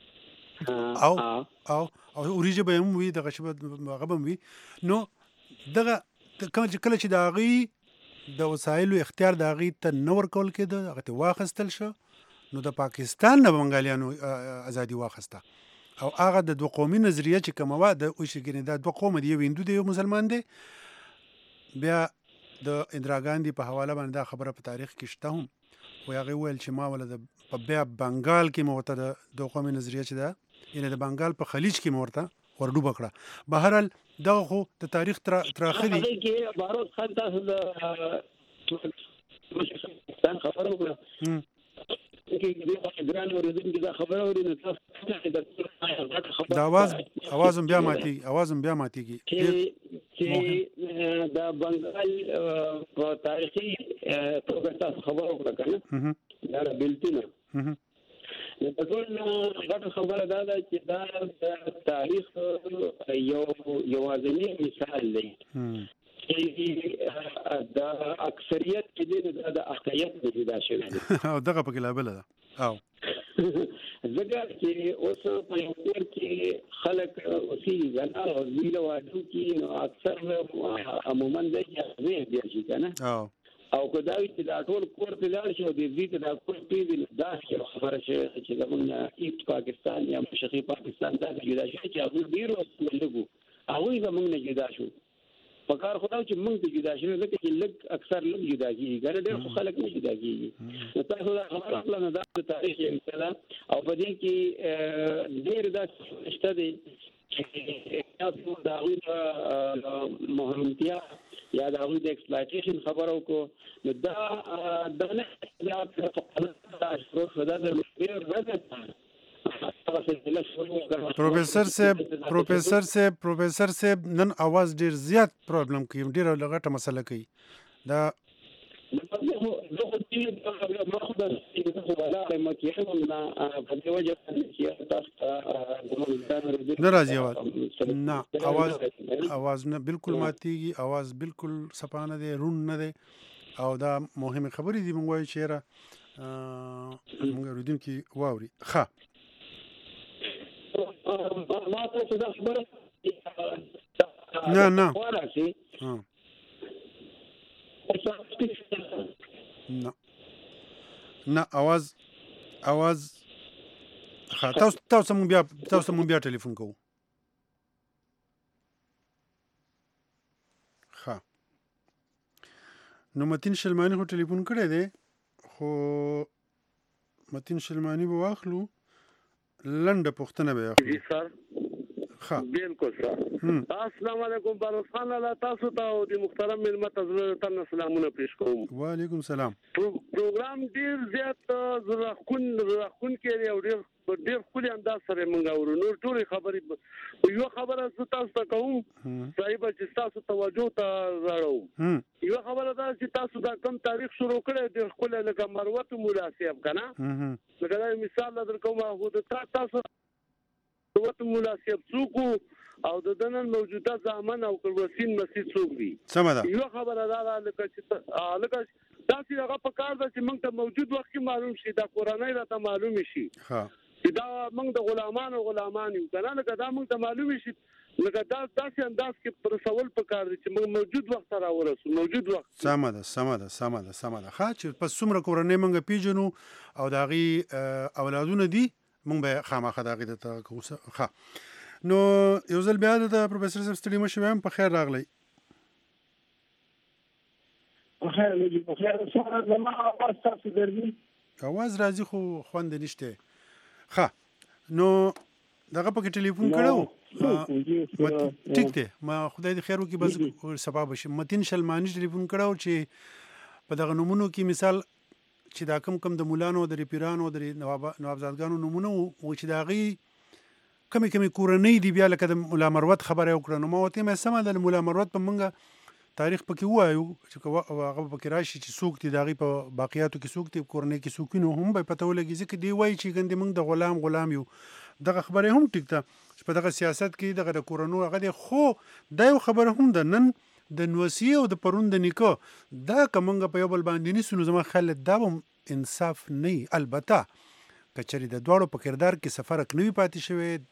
[SPEAKER 1] او او او اوریجه به هم وي دغه شبه هغه به وي نو دغه کله چې د غي د وسایلو اختیار د غي ته نور کول کېده هغه ته واخستل شو نو د پاکستان نه بنگالیانو ازادي واخسته او هغه د دوه قومي نظریه چې کومه و د اوشګینه د دوه قوم دی یو هندو دی یو مسلمان دی بیا د اندرا ګاندی په حواله باندې خبره په تاریخ کې شته هم و هغه ویل چې ما ولې په بیا بنگال کې موته د دوه قومي نظریه چې ده یعنی د بنگال په خلیج کې مورته وردو بکړه بهرال دغه خو د تاریخ تر تراخلي
[SPEAKER 2] کې بارود خان تاسو د پاکستان خبرو کړه کې د ګران اوریدونکو دا خبره اوري نو تاسو
[SPEAKER 1] د आवाज आवाज هم بیا ماتي आवाज هم بیا ماتيږي
[SPEAKER 2] چې د بنگال په تاریخي توګه تاسو خبرو کړه کنه دا بلتونه نو په ټول غټه خبره دا ده چې دا د تاریخ یو یوازینی مثال دی چې دا اکثریت کې د اقلیت نه جدا شوی دی
[SPEAKER 1] او دغه په کلابل ده او
[SPEAKER 2] زګر چې اوس په یو کور کې خلک اوسې غنا او ویلو واټو کې نو اکثر عموما د یوې دی چې کنه او او کداوی چې دا ټول کور ته لاړ شو د دې ته دا کور پیږي دا خبره چې زمونږ ایست پاکستان یا مشرقي پاکستان دا جدا شي چې هغه ډیرو لګو هغه زمونږ نه جدا شو په کار خدای چې موږ ته جدا شي ځکه چې لګ اکثر لګ جدا کیږي ګره ډېر خلک نه جدا کیږي نو تاسو دا خبره خپل نه د تاریخ یې مثلا او په دې کې ډېر دا شته دي چې تاسو دا غوډه مهمتیا یا دا غوډه ایکسپلایټیشن خبرو کو نو دا د نه دا په شروع شوه د ډېر راځي
[SPEAKER 1] پروفیسر صاحب پروفیسر صاحب پروفیسر صاحب نن आवाज ډیر زیات پرابلم کوي ډیر لغټه مسله کوي دا
[SPEAKER 2] زه زه خو دې ما خو د زه ولا ما کې هم نه په دې وجه چې تاسو
[SPEAKER 1] نه راځي आवाज نه आवाज आवाज نه بالکل ماتيږي आवाज بالکل سپانه دي رون نه دي او دا مهمه خبرې دي موږ وایو چې را موږ ورودین کې واوري ښه
[SPEAKER 2] ما ته دا خبره
[SPEAKER 1] نه نه نه نه आवाज आवाज ښه تاسو تاسو مونږ بیا تاسو مونږ بیا ټلیفون کوو ښه نو متین شلمانی خو ټلیفون کړی دی خو متین شلمانی به واخلو لنډه پوښتنه به واخلو
[SPEAKER 6] جی سر ها بالکل سر السلام علیکم باروس خان الله تاسو ته او د محترم ملت زړه ته سلامونه پیښ کوم
[SPEAKER 1] وعلیکم السلام
[SPEAKER 6] پروګرام ډیر زیات زراخون زراخون کې یو ډیر ډیر خولي انداز سره مونږ ورو نور ټول خبرې یو خبره تاسو ته کوم صاحب چې تاسو توجه ته راړو یو خبره دا چې تاسو دا کم تاریخ شروع کړی د خپل لکه مروت مولا صاحب کنه لکه مثال درکوم هغه د تاسو مروت مولا صاحب څوک او د دنن موجوده ځامن او کلوسین مسجد څوک دي
[SPEAKER 1] سمه
[SPEAKER 6] یو خبره دا لکه چې لکه تاسو هغه په کار ده چې موږ ته موجود وخت کې معلوم شي دا قرآنی راته معلوم شي
[SPEAKER 1] ها
[SPEAKER 6] دا موږ د غلامانو غلامان یو کنه لکه دا موږ ته معلوم شي لکه دا داسې انداز کې پر سوال په کار دي چې موږ موجود وخت سره ورسو موجود وخت
[SPEAKER 1] سمه ده سمه ده سمه ده سمه ده ښه چې پس څومره کورنۍ موږ پیژنو او د هغې اولادونه دي موږ به خامخا د هغې ته کوو ښه نو یو ځل بیا د پروفیسر صاحب ستړي مه شوی هم په خیر راغلی
[SPEAKER 2] په خیر لږ په خیر سره زما اواز تاسو درځي
[SPEAKER 1] اواز راځي خو خوند نشته ښه نو دغه پکې ټلیفون کړو ټیک دی ما خدای دې خیر وکړي بس سبا بشي متین شلمانی ټلیفون کړو چې په دغه نمونو کې مثال چې دا کم کم د مولانو د ریپیرانو د نوابزادګانو نمونه و چې دا غي کمی کمی کورنۍ دی بیا لکه د مولا مروت خبره وکړه نو ما وته مې سمه د مولا مروت په منګه تاریخ پکې وایو چې هغه پکې راشي چې څوک دي دغه په باقیاتو کې څوک دي کورنۍ کې څوک نو هم به پته ولګي ځکه دی وایي چې ګندې موږ د غلام غلام یو دغه خبره هم ټیک ده چې په دغه سیاست کې دغه د کورونو هغه دی خو دا یو خبره هم ده نن د نوسی او د پرون د نیکو دا کومنګ په یو بل باندې نسونو زما خل دا انصاف نه البته کچري د دواړو په کردار کې سفر کنوي پاتې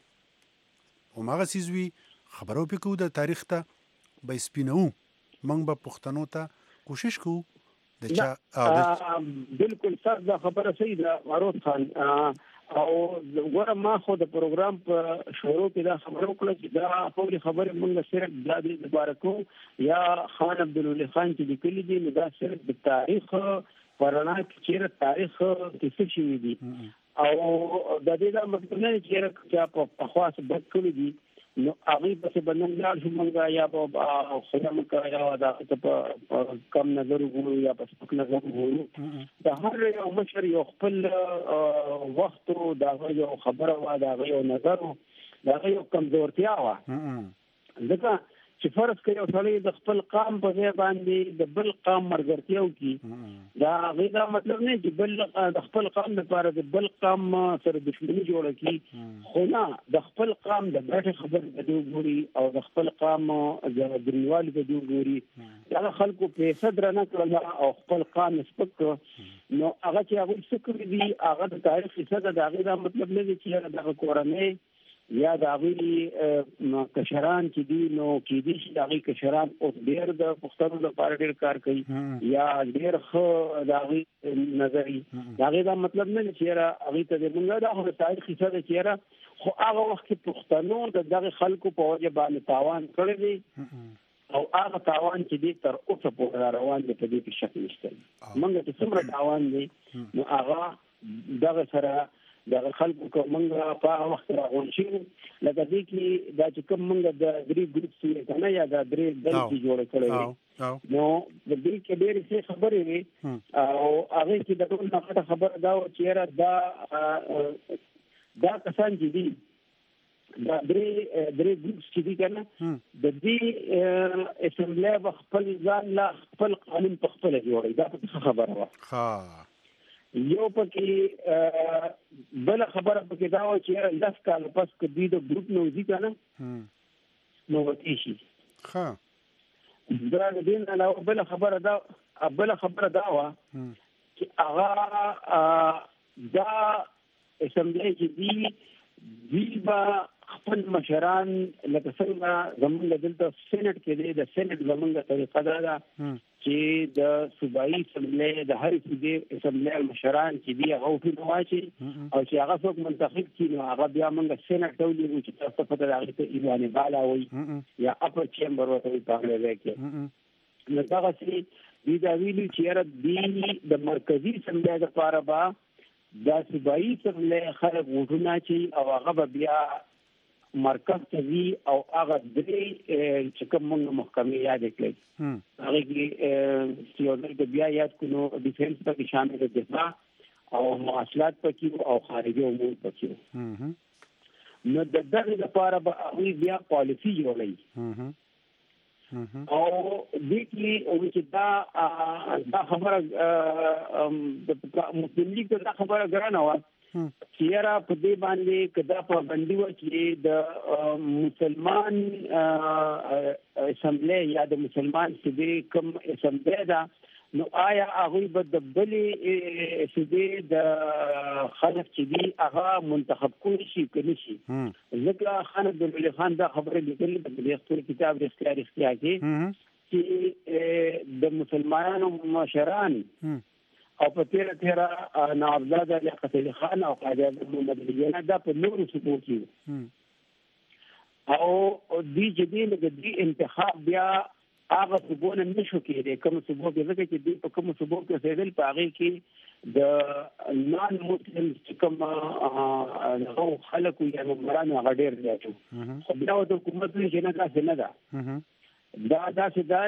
[SPEAKER 1] شوی او ماغه سیزوي خبرو پکو د تاریخ ته به سپینو موږ به پښتنو ته کوشش کوو د چا
[SPEAKER 2] بالکل صح دا خبره صحیح ده باروس خان او ګوره ما خو د پروګرام په شروع کې دا خبره وکړه چې دا خوري خبره مونږ صرف د دې لپاره کوو یا خان عبدالولي خان چې لیکلي دي نو دا صرف د تاریخ پرانا کې چیرې تاریخ کې شوي دي او د دې دا مطلب نه چې په خواص بد کړی دي نو هغه په بننګار شومنګا یا په خدام کا یا دا په کم نظر وګورو یا په سپک نظر وګورو دا هر یو مشر یو خپل وخت او دا یو خبره وا دا یو نظر دا یو کمزورتیا وا ځکه چې فرض کړئ یو سړی د خپل قام په ځای باندې د بل قام مرګرتیاو کی دا غیدا مطلب نه چې بل د خپل قام لپاره د بل قام سره دښمنی جوړه کی خو نه د خپل قام د ګټ خبر د ګوري او د خپل قام د دریوال د ګوري دا خلکو په صدر نه کړل او خپل قام سپک نو هغه چې هغه څه دي هغه د تاریخ څخه دا غیدا مطلب نه چې د کورنۍ یا د هغه کشران چې دي نو کې دي چې هغه کشران او ډېر د پښتنو لپاره ډېر کار کوي یا ډېر خو د هغه نظری هغه دا مطلب نه چې هغه ته د موږ د هغه تاریخ څخه چې خو هغه وخت کې پښتنو د دغه خلکو په وجه باندې تاوان کړی دی او هغه تاوان چې دي تر اوسه په روان دي په دې کې شک نشته موږ ته څومره تاوان دي نو هغه دغه سره دا خلکو کومنګ په وخت راغون شي لکه دې کې دا چې کومنګ د درې ګروپ سي کنه یا د درې دلته جوړ کړي نو د دې کې ډېرې څه خبرې وي او هغه چې د ټول نه خبره دا و چې را دا دا کسان چې دي دا درې درې ګروپس چې دي کنه د دې اسمبلی په خپل ځان لا خپل قانون په خپل جوړي دا څه خبره وه. ها یو پکې بل خبره پکې دا و چې لس کال پس کې دوی د ګروپ نو ځي کنه نو وتی شي. ها دا د دین علاوه بل خبره دا بل خبره دا و چې هغه دا اسمبلی چې دی دوی به خپل مشران لکه څنګه زمونږ دلته سېنټ کې دی د سېنټ زمونږ طریقه دا ده چې د صوبایي اسمبلی د هر صوبې اسمبلی مشران چې دی هغه په واچي او چې هغه څوک منتخب کړي نو هغه بیا موږ سېنټ ته ولېږو چې تاسو په دغه ته ایوانه بالا وي یا اپر چیمبر ورته په انګلیسي کې نو دا چې دی دا ویلي چې دی د مرکزی اسمبلی لپاره با دا صوبایي اسمبلی خلک ووټونه چې او هغه بیا مرکز ته وی او هغه درې چې کوم موږ محکمې یاد کړې هغه کې سیاست د بیا یاد کونو ډیفنس په شامل دفاع او مواصلات پکې او خارجي امور پکې نو د دغه لپاره به هغه بیا پالیسی جوړوي او دې کې او چې دا دا خبره مسلم لیگ دا خبره ګرانه و چې را په دې باندې کدا په باندې و چې د مسلمان اسمبلی یا د مسلمان چې کوم اسمبلی دا نو آیا هغه به د بلې چې د خلک چې دی هغه منتخب کولی شي کني شي ځکه خان عبدالولي خان دا خبره لیکلې د دې کتاب رښتیا رښتیا کې چې د مسلمانانو مشران او په تیر تیر نوابزاد لیاقت علي خان او قاضي محمد علي دا په نورو څه کوي او دې جدي د دې انتخاب بیا هغه صوبونه نشو کېږي کوم صوبو کې ځکه چې دې په کوم صوبو کې سیدل پاغي کې د نان مسلم چې کوم هغه خلکو یا ممبرانو هغه ډېر زیاتو خو بیا د حکومت نه نه دا نه ده دا دا چې دا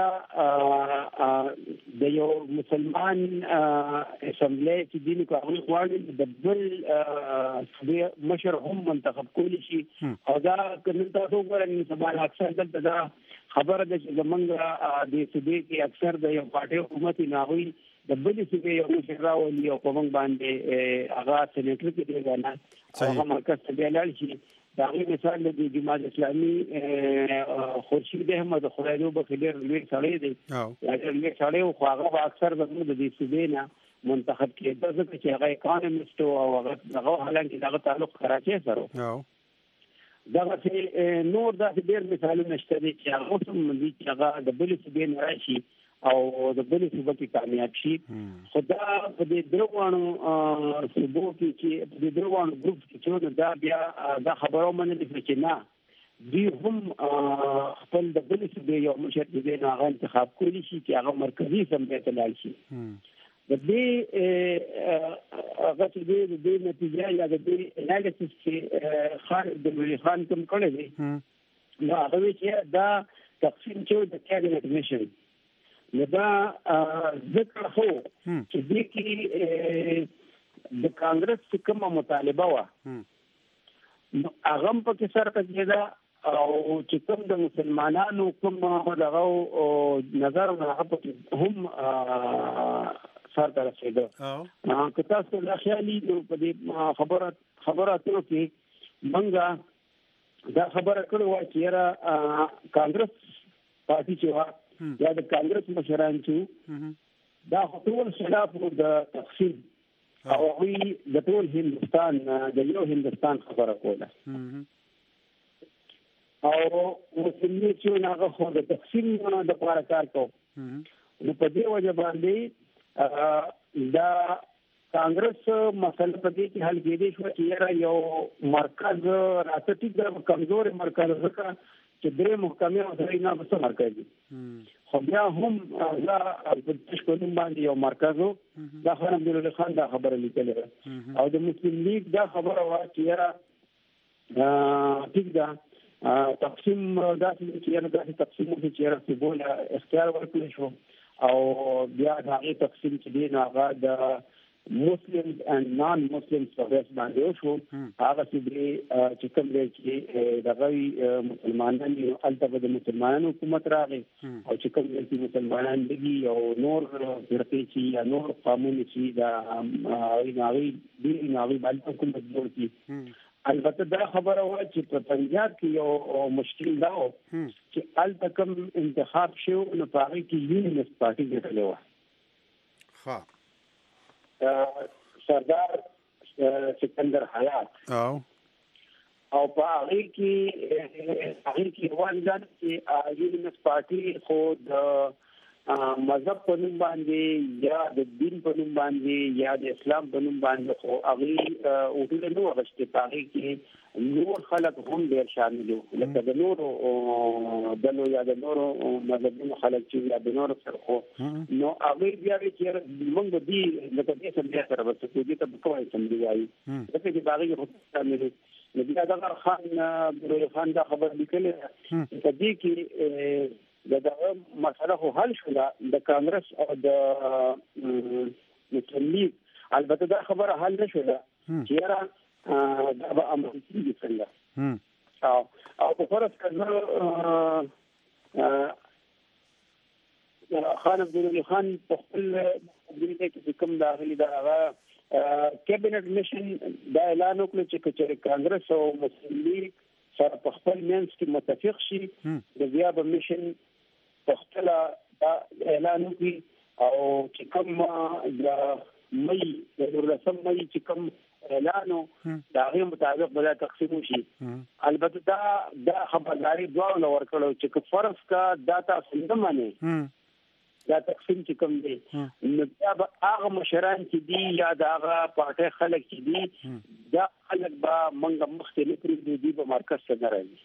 [SPEAKER 2] چې د یو مسلمان اسمبلی چې دین کو هغه غواړي د بل مشر هم منتخب کولی شي او دا کله تاسو ګورئ سبا اکثر دلته دا خبره ده چې زمونږ د صوبې کې اکثر د یو پارټي حکومت نه وي د بل صوبې یو مشر راولي او په موږ باندې هغه سېنیټر کې دی نه هغه مرکز ته بلل شي دا غي مثال د جماعت اسلامي خورشید احمد خدایو په خیر لوی سړی دی یا لوی سړی خو هغه اکثر زموږ د دې صوبې نه منتخب کېده ځکه چې هغه اکانومیست او هغه حالانکه دغه تعلق کراچۍ سره دغه چې نور د ډېر مثالونه شته چې هغه هم دي چې هغه د بل صوبې نه راشي او د بل صوبې کې کامیاب شي خدا په دې دروغانو صوبو کې چې د دروغانو ګروپ کې چې دا بیا دا خبرو باندې چې نه دی هم خپل د بل صوبې یو مشر دې نه هغه انتخاب کولی شي چې هغه مرکزی اسمبلی ته لاړ شي د دې هغه چې د دې نتیجه یا د دې انالیسس چې خان عبدالولي خان کوم کړی دی نو هغه چې دا تقسیم چې د کابینټ میشن نو دا ذکر هو چې دې کې د کانګرس چې کومه مطالبه وه نو هغه په کې سر کېده او چې کوم د مسلمانانو کوم دغه نظر هغه هم سر ته رسېده که تاسو دا خیالي په دې خبره خبره اترو کې موږ دا خبره کړې وه چې یاره کانګرس پارټي چې وه یا د کانګرس مشران چې دا ټول خلاف د تقسیم او هغوی د ټول هندستان د یو هندستان خبره کوله او مسلم لیگ چې هغه خو د تقسیم دپاره کار کوو نو په دې وجه باندې دا کانګرس مسله په دې کې حل کېدی شوه چې یاره یو مرکز راته ټیک ده کمزورې مرکز ځکه چې درې محکمې او درې نه بس مرکز دي خو بیا هم دا په تشکونم باندې یو مرکز دا خان عبدالولي خان دا خبره لیکلې او د مسلم لیگ دا خبره وه چې یاره ټیک ده تقسیم داسې چې یاره داسې تقسیم وشي چې یاره صوبو له اختیار ورکړی شو او بیا د هغې تقسیم چې دی نو هغه د مسلمز اند نان مسلمز په ورځ باندې وشو هغه چې چې کوم دی چې دغه مسلمانان دي البته د مسلمانانو حکومت راغی او چې کوم دی چې مسلمانان دي او نور فرقې چې یا نور قانون چې دا ناوی دی ناوی باندې حکومت جوړ کړي. البته دا خبره و چې په پنجاب کې یو مشکل دا و چې البته کوم انتخاب شو نو په هغه کې یونیس پارټي ګټلې و.
[SPEAKER 1] ها
[SPEAKER 2] سردار سکندر حیات
[SPEAKER 1] او
[SPEAKER 2] او په هغه کې هغه کې وایي چې یونیس پارټي خو د مذهب په نوم باندې یا د دین په نوم باندې یا د اسلام په نوم باندې خو هغه اوټل نو غشته پاره کې نور خلک هم ډیر شامل دي لکه د نور دلو یا د نور مذهبي خلک چې یا د نور سره خو نو هغه بیا چې موږ د دې لکه دې سم بیا سره ورته دې ته کومه سم دی وايي دغه چې باغې خو شامل دي نو بیا دا خان بروي خان دا خبر لیکلی چې دې کې دغه مسله خو حل شو د کانګرس او د مسلم لیگ البته دا خبره حل نشو چې را دا به عمل کیږي څنګه او او په فرض کړه خان عبدالله خان په خپل دې کې کوم داخلي دا کابینټ میشن دا اعلان وکړ چې کچېره کانګرس او مسلم لیگ سره په خپل منځ کې متفق شي د بیا به میشن په خپل اعلان وکړي او چې کوم د مې د ورسم مې چې کوم اعلانو دا غي مطابق بل تقسیم شي. البته دا دا خبرداري دوه ورکړو چې فرض کا داتا سندمانه دا تقسیم چې کوم دی نو بیا به هغه مشران چې دي یا دا هغه پارټي خلک چې دي دا خلک به منګه مختلف دي په مرکز څخه راځي.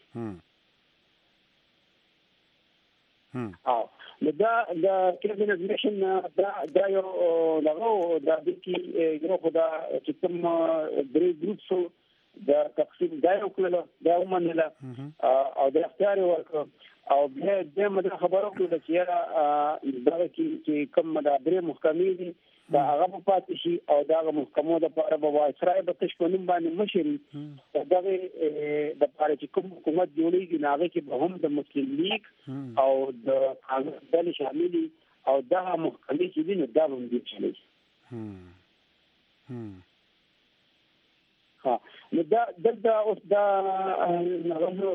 [SPEAKER 2] او دا د کابینټ میشن دا دا یو دغه د دې کې یو خدا چې کوم درې ګروپسو دا تقسیم دا یو کله دا ومنله او د اختیار ورکړ او بیا د مده خبرو کړل چې دا چې کوم د درې محکمې دي دا هغه په پاتې شي او دا هغه محکمو د لپاره به وایسرای به تشکونم باندې مشر دا د لپاره چې کوم حکومت جوړیږي ناغه کې به هم د مسلم لیگ او د کانګرس دل شامل او دا محکمې چې دي نو دا هم دي چې ها نو دا دلته اوس دا نغمو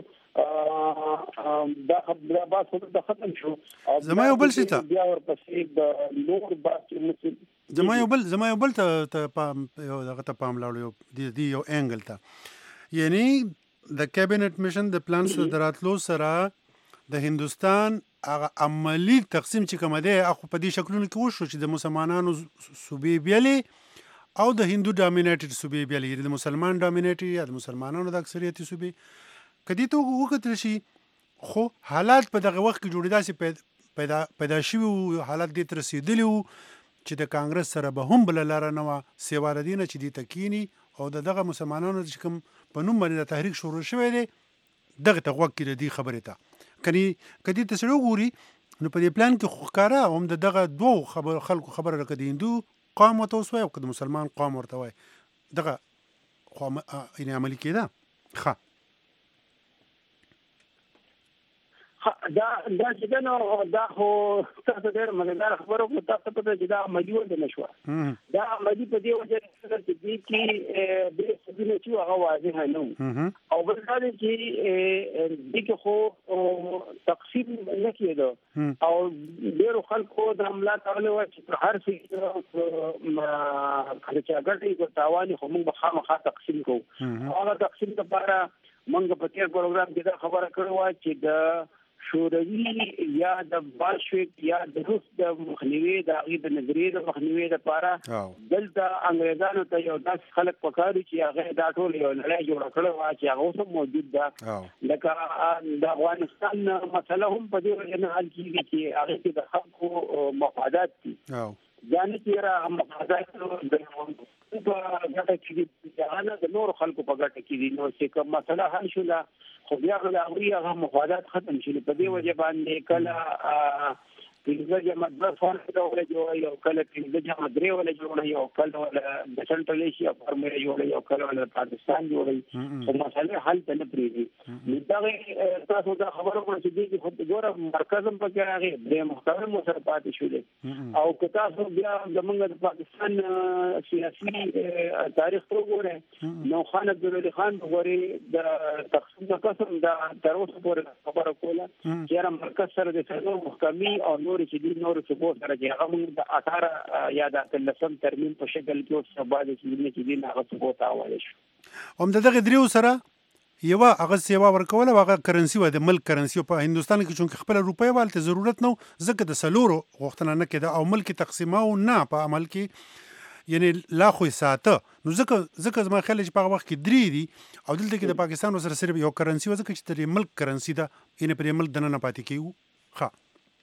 [SPEAKER 2] دا خبره با څه د ختم شو
[SPEAKER 1] زما یو بل شته
[SPEAKER 2] بیا ورپسې د نور باسي مسلم
[SPEAKER 1] زما یو بل زما یو بل ته پام یو دغه ته پام لاړو دی یو انګل ته یعنی د کابینټ میشن د پلانز دراتلو سره د هندستان هغه عملی تقسیم چې کوم دی اخو په دې شکلونو کې وشو چې د مسلمانانو صوبې بیلې او د هندو ډامینیټډ صوبې بیلې د مسلمان ډامینیټډ یا د مسلمانانو د اکثریت صوبې کدی ته وکتل شي خو حالات په دغه وخت کې جوړیدا سي پیدا پیدا شوی حالات دې تر رسیدلی چې د کانګرس سره به هم بل لار نه و سیوار دینه چې دې تکینی او دغه مسلمانانو چې کوم په نوم باندې تحریک شروع شوی دی دغه ته وکړه دې خبره ته کني کدی ته سره وګوري نو په دې پلان کې خوکارا هم دغه دوه خبر خلکو خبره راکدي هندو قوم وتوسوي او د مسلمان قوم ورته وای دغه خو یې عملي کېده ښه
[SPEAKER 2] دا دا چې نو دا خو تاسو ډېر مزیدار خبرو کو تاسو په دې دا مجبور دي نشو دا مجبور په دې وجه چې دې کې د سګنه چې هغه واضح نه او بل دا چې دې کې خو تقسیم نه کېده او ډېر خلکو د عمله تعالی و چې هر څه کله چې هغه دې تاوان خو موږ خامخا تقسیم کوو هغه تقسیم لپاره موږ په تیر پروګرام کې دا خبره کړو چې د شوروي یا د باشویک یا د روس د مخنیوي د غیب نظریې د مخنیوي لپاره دلته انګريزانو ته یو داس خلک پکاري چې هغه دا ټول یو لړۍ جوړ کړو چې هغه اوس موجود ده لکه د افغانستان مسله هم په دې وجه نه حل کیږي چې هغه د خلکو مفادات دي ځان چې را مفادات د په ګټه کې دي د نور خلکو په ګټه کې دي نو چې کوم مسله حل شوه خو بیا غواړي هغه مفادات ختم شي په دې وجه باندې کله پنځه جمع دوه فارموله ولا جوړوي او کله پنځه جمع درې ولا جوړوي او کله ولا د سنټرل ایشیا فارموله جوړوي او کله ولا پاکستان جوړوي خو مسله حل ته نه پریږدي نو دا تاسو دا خبره کوم چې دې خو ګوره مرکز هم پکې راغی د محترم سره پاتې شولې او که تاسو بیا زمونږ د پاکستان سیاسي تاریخ وګورئ نو خان عبدالولي خان وګورئ د تقسیم قسم دا تر اوسه پورې خبره کوله چې مرکز سره د څلور محکمې او نور چې دي نور څه سره چې هغه موږ د اثاره یا د اتلسم ترمیم په شکل کې اوس بعد چې دي نه هغه څه تاوال شو
[SPEAKER 1] هم دغه دریو سره یو هغه سیوا ورکول او هغه کرنسي و د ملک کرنسي په هندستان کې چې خپل روپۍ والته ضرورت نو ځکه د سلورو غوښتنه نه کېده او ملک تقسیمه او نه په عمل کې یعنی لا خو ساته نو ځکه ځکه زما خیال چې په هغه وخت کې درې دي او دلته کې د پاکستان سره صرف یو کرنسي و ځکه چې د ملک کرنسي ده یعنی پر ملک دنه نه پاتې کیو ښه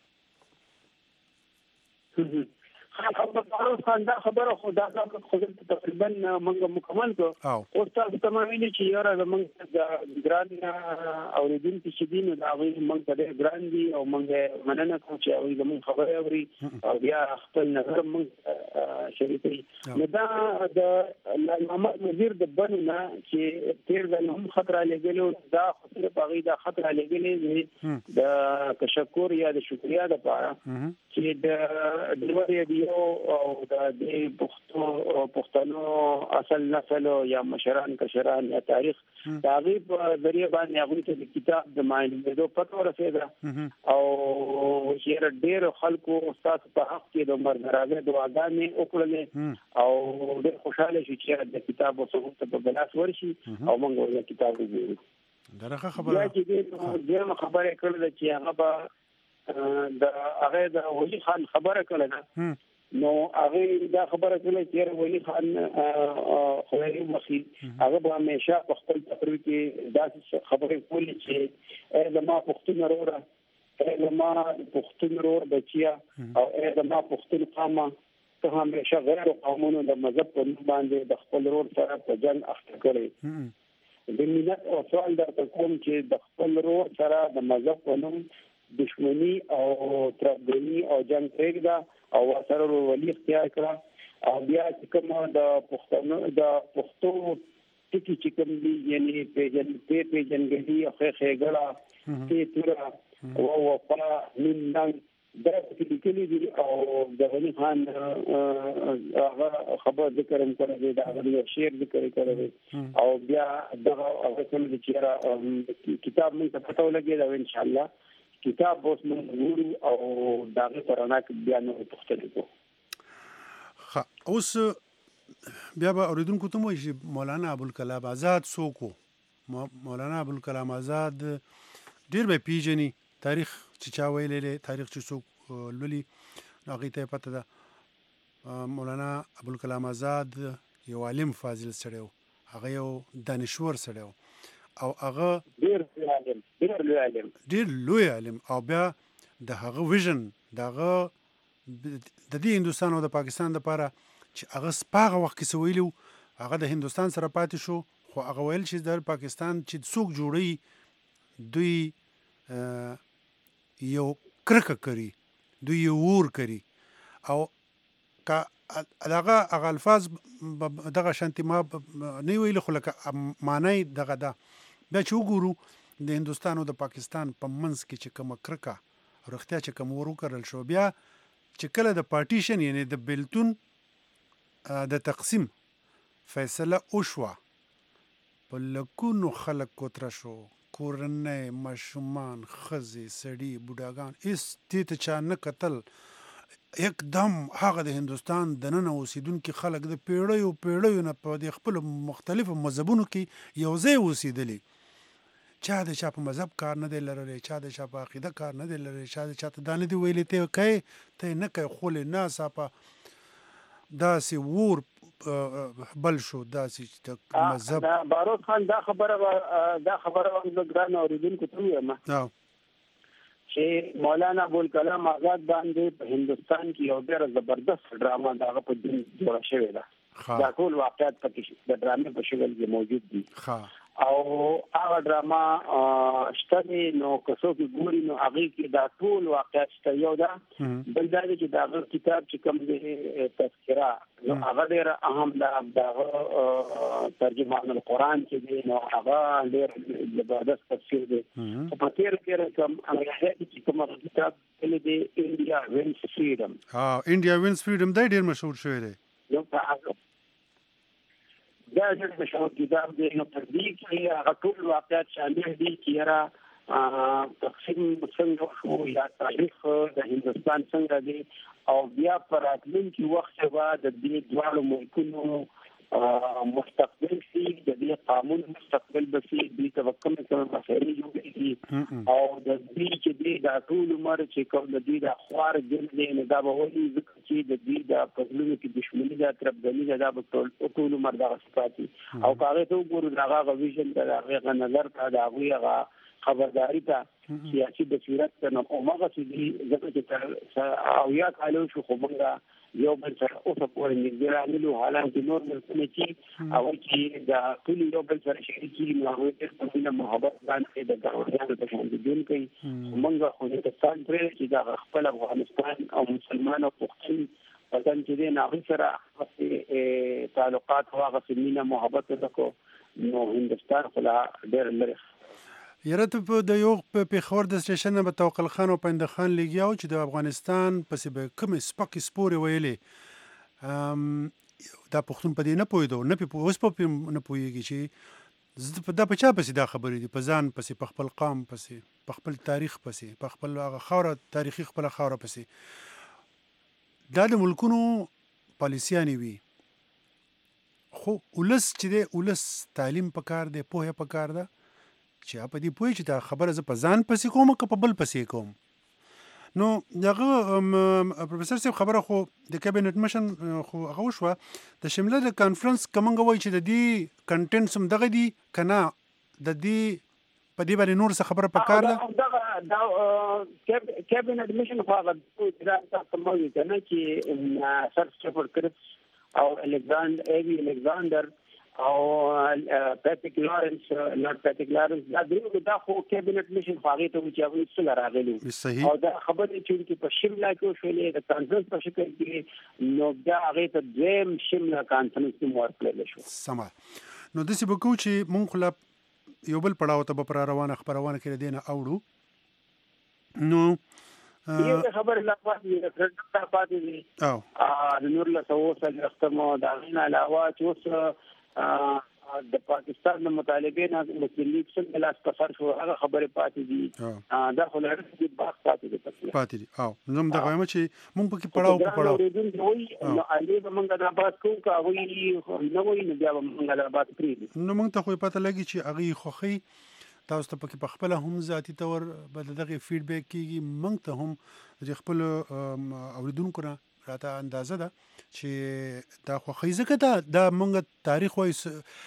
[SPEAKER 2] خبره خبره خو دا خو تقریبا موږ مکمل کو او تاسو تمامي چې یاره موږ د ګران اوریدونکو چې دین دا وی موږ ته ګران دي او موږ مننه کوم چې وی زموږ خبره اوري او بیا خپل نظر موږ شریکي نو دا د محمد وزیر د بنونه چې تیر ځل هم خطر لګلو دا خطر باغی دا خطر لګلې د تشکر یا د شکریا د پاره چې د دوی دی او د دې پښتو پښتنو اصل نسل یا مشران کشران یا تاریخ تاریخ په ذریعہ باندې هغه ته د کتاب د معنی پته ورسېده او چې ډېر خلکو استاد په حق کې د عمر درازه دعاګانې وکړلې او ډېر خوشاله شي چې د کتاب وسو په بلاس ورشي او موږ د کتاب وګورو
[SPEAKER 1] درخه خبره
[SPEAKER 2] یا چې دې خبره کړل چې هغه د هغه د ولی خان خبره کړل نو هغه دا خبره کړله چې ولی خان خواري مخي هغه به همیشه په خپل تقریر کې دا خبره کولی چې زما پښتون وروره زما پښتون ورور بچیا او زما پښتون قامه ته همیشه غیر قومونو د مذهب په باندې د خپل ورور سره په جنگ اخته کړي د مینت او سوال درته کوم چې د خپل ورور سره د مذهب په نوم دشمنی او تربګنی او جنگ پرېږده او سره ولي اختیار کړه او بیا چې کوم د پښتنو د پښتو ټکی چې کوم دي یعنی پیجن په پیجنګلي او خېګړه چې تر او وفا من نن دا چې کلی دي او د غنی خان هغه خبر ذکر هم کړی دا غوړي شعر ذکر کړی او بیا دا هغه کوم چې کتاب موږ ته پته ولګي دا ان شاء الله کتاب اوس موږ ګورو او داغه پرانا بیا نو پوښتنه کوو
[SPEAKER 1] خا اوس بیا به اوریدونکو ته مو چې مولانا ابوالکلام آزاد څوک مولانا ابوالکلام آزاد ډیر به پیژني تاریخ چې چا ویلې تاریخ چې څوک لولي هغه ته پته ده مولانا ابوالکلام آزاد یو عالم فاضل سره هغه یو دانشور سره او هغه
[SPEAKER 2] ډیر عالم ډیر لوی عالم
[SPEAKER 1] ډیر لوی عالم او بیا د هغه ویژن دغه د دې هندستان او د پاکستان لپاره چې هغه سپاغه وخت کې سویلو هغه د هندستان سره پاتې شو خو هغه ویل چې د پاکستان چې څوک جوړي دوی یو کرکه کوي دوی یو ور کوي او کا دغه هغه الفاظ دغه شانتي ما نه ویل خو لکه معنی دغه دا بیا چې وګورو د هندستان او د پاکستان په منځ کې چې کومه کرکه رښتیا چې کوم ورو کړل شو بیا چې کله د پارټیشن یعنی د بیلتون د تقسیم فیصله وشوه په لکونو خلک کوتره شو کورنۍ ماشومان ښځې سړي بوډاګان هېڅ دې ته چا نه کتل یکدم هغه د هندوستان دننه اوسیدونکي خلک د پیړیو پیړیو نه په د خپلو مختلفو مذهبونو کې یو ځای اوسېدلي چا د چا په مذهب کار نه دی لرلی چا د چا په عقیده کار نه دی لرلی چا د چا ته دا نه دی ویلی ته کوې ته نه کوې خولې ناڅاپه داسې ور بل شو داسې د مذهب
[SPEAKER 2] بارود خان دا خبره دا خبره د ګران اوریدونکو ته وایم چې مولانا ابوالکلام آزاد باندې په هندستان کې یو ډېر زبردست ډرامه دغه په دین جوړه شوې ده دا ټول واقعیت پکې د ډرامې په شکل کې موجود دي او هغه ډراما شته نو کسو کې ګوري نو هغه کې دا ټول واقعیت شته. یو دا بل دا چې دا کتاب چې کوم دی تذکرہ نو هغه ډېر اهم دا د ترجمان القرآن چې دی نو هغه ډېر زبردست تفسیر دی. په تیر کې کوم هغه چې کوم کتاب دی انډیا وینز فریډم
[SPEAKER 1] ها انډیا وینز فریډم دا ډېر مشهور شوی دی.
[SPEAKER 2] یو هغه دا ډېر مشهور کتاب دی نو په دې کې هغه ټول واقعیت شامل دي چې را تقسیم څنګه شو یا تاریخ د هندستان څنګه دی او بیا پر راتلونکي وخت بعد د دې دواړو ملکونو مستقبل شي د دې قانون مستقبل بسي د توکم سره مسایل جوړېږي او د دې چې د ټول عمر چې کوم د دې د خوار جن دی نه دا به ولي ځکه چې د دې د پزلونو کې دښمنی د تربګنی دا به ټول عمر دا صفاتي او هغه ته وګورو دا هغه ویژن دا هغه نظر ته دا هغه خبرداري ته سیاسي بصیرت ته نو هغه چې ځکه چې او یا کالو شو خو موږ یو بل سره اوسه پورې نږدې راغلو حالانکه نور ملکونه چې او چې دا ټول یو بل سره شریکي نو هغه په خپل محبت باندې د ګاونډیانو په شان دي کوي موږ خو د افغانستان پر چې دا خپل افغانستان او مسلمان او پښتون وطن چې دی نه سره خپل تعلقات او هغه مینه محبت وکړو نو هندستان خلا ډېر لري.
[SPEAKER 1] یره ته په د یو په پیښور د سټیشن به توکل خان او پند خان لګیاو چې د افغانستان پسې به کوم سپک سپوري ویلې ام دا پښتون په دې نه پویدو نه په اوس په نه پویږي چې دا په چا پسې دا خبرې دي په ځان پسې په خپل قام پسې په خپل تاریخ پسې په خپل هغه خوره تاریخي خپل خوره پسې دا د ملکونو پالیسیانی وي خو ولس چې دی ولس تعلیم پکار دی پوهه پکار ده چې په دې پوه چې دا خبره ز په ځان پسې کوم که په بل پسې کوم. نو دغه پروفیسور صاحب خبره خو د کابینټ مشن خو هغه شو د شمله د کانفرنس کومنګ وای چې د دې کنټینټ سم دغه دی کنه د دې په دې باندې نور څه خبره پکار ده
[SPEAKER 2] دا کابینټ مشن خو هغه د تاسو موضوع کنه چې سر سټیفورد کرپس او الکساندر ایوی الکساندر او پیټریک لارنس نوٹ پیټریک لارنس دا دغه دا خو کابینټ مشن فاغې ته چې هغه څه راغلي او دا خبرې چې په شمله کې شولې د کانفرنس په شکل کې نو دا هغه ته دیم شمله کانفرنس کې ورکړل شو.
[SPEAKER 1] سم نو د څه بکو چې مونږ خپل یو بل پړاو ته پر روانه خبرونه کړې دینه اوړو نو
[SPEAKER 2] یو خبر لا پاتې د پاتې دي او د نور له سوسه د اختمو دا نه علاوه چې د پاکستان د مطالبې نه مسلم لیگ څنګه لاس پسر شو هغه خبره پاتې دي دا خو لري چې باغ پاتې دي
[SPEAKER 1] پاتې دي او نوم د غوښمه چې مونږ پکې پړاو په پړاو
[SPEAKER 2] نو علي به مونږ د آباد کوو کا وی نو وی نو بیا مونږ د آباد پریږدي
[SPEAKER 1] نو مونږ ته خو پته لګي چې هغه خوخي تاسو ته پکې په خپل هم ذاتی تور بل دغه فیډبیک کیږي مونږ ته هم د خپل اوریدونکو نه راته اندازه ده چې دا خو خیزه کده دا مونږ تاریخ وایس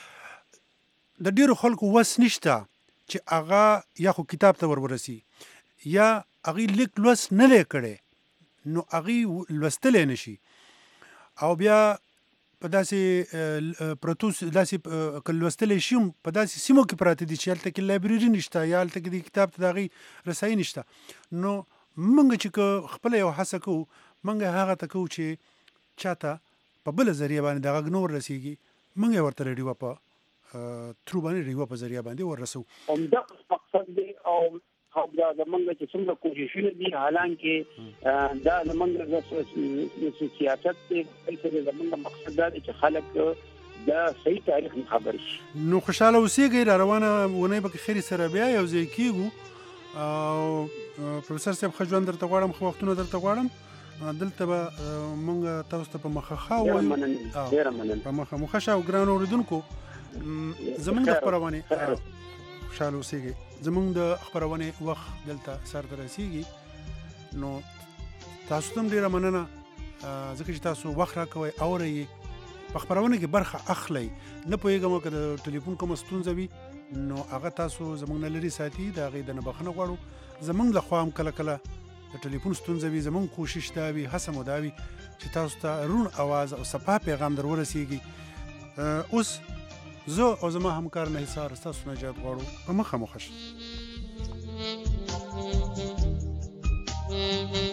[SPEAKER 1] د ډیرو خلکو وس نشته چې هغه یا خو کتاب ته ورورسي یا هغه لیک لوس نه لیکړي نو هغه لوستل نشي او بیا په داسې پروتوس داسې کلوستل شي په داسې سیمو کې پراته دي چې هلته کې لایبرری نشته یا هلته کې د کتاب ته دغه رسایي نشته نو مونږ چې خپل یو هڅه کوو مونږ هغه ته کوو چې چاته په بل ذریعہ باندې دغه نور رسیږي مونږ ورته ریډیو په ترو باندې ریډیو په ذریعہ باندې ورسو
[SPEAKER 2] هم دا مقصد دی او خو دا زمونږ چې څومره کوششونه دي حالانکه دا زمونږ د سیاست په زمونږ مقصد دا چې خلک دا صحیح تاریخ خبر شي.
[SPEAKER 1] نو خوشاله اوسېږئ را روانه ونه به خیر سره بیا یو ځای کېږو او پروفیسور صاحب ښه ژوند درته غواړم ښه وختونه درته غواړم دلته به مونږ تاسو ته په مخه ښه وایو په مخه مو ښه شه او ګرانو اورېدونکو زمونږ د خپرونې خوشحاله اوسېږئ زمونږ د خپرونې وخت دلته سر ته رسېږي نو تاسو ته هم ډېره مننه ځکه چې تاسو وخت راکوئ اورئ په خپرونه کې برخه اخلئ نه پوهېږم که د ټلیفون کومه ستونزه وي نو هغه تاسو زمونږ نه لرې ساتي د هغې د نه بخښنه غواړو زمونږ له خوا هم کله کله د ټلیفون ستونزه وي زمونږ کوشش دا وي هڅه مو دا وي چې تاسو ته روڼ اواز او صفا پیغام در ورسېږي اوس زه او زما همکار نثار ستاسو نه اجازه غواړو په مخه مو ښه شئ.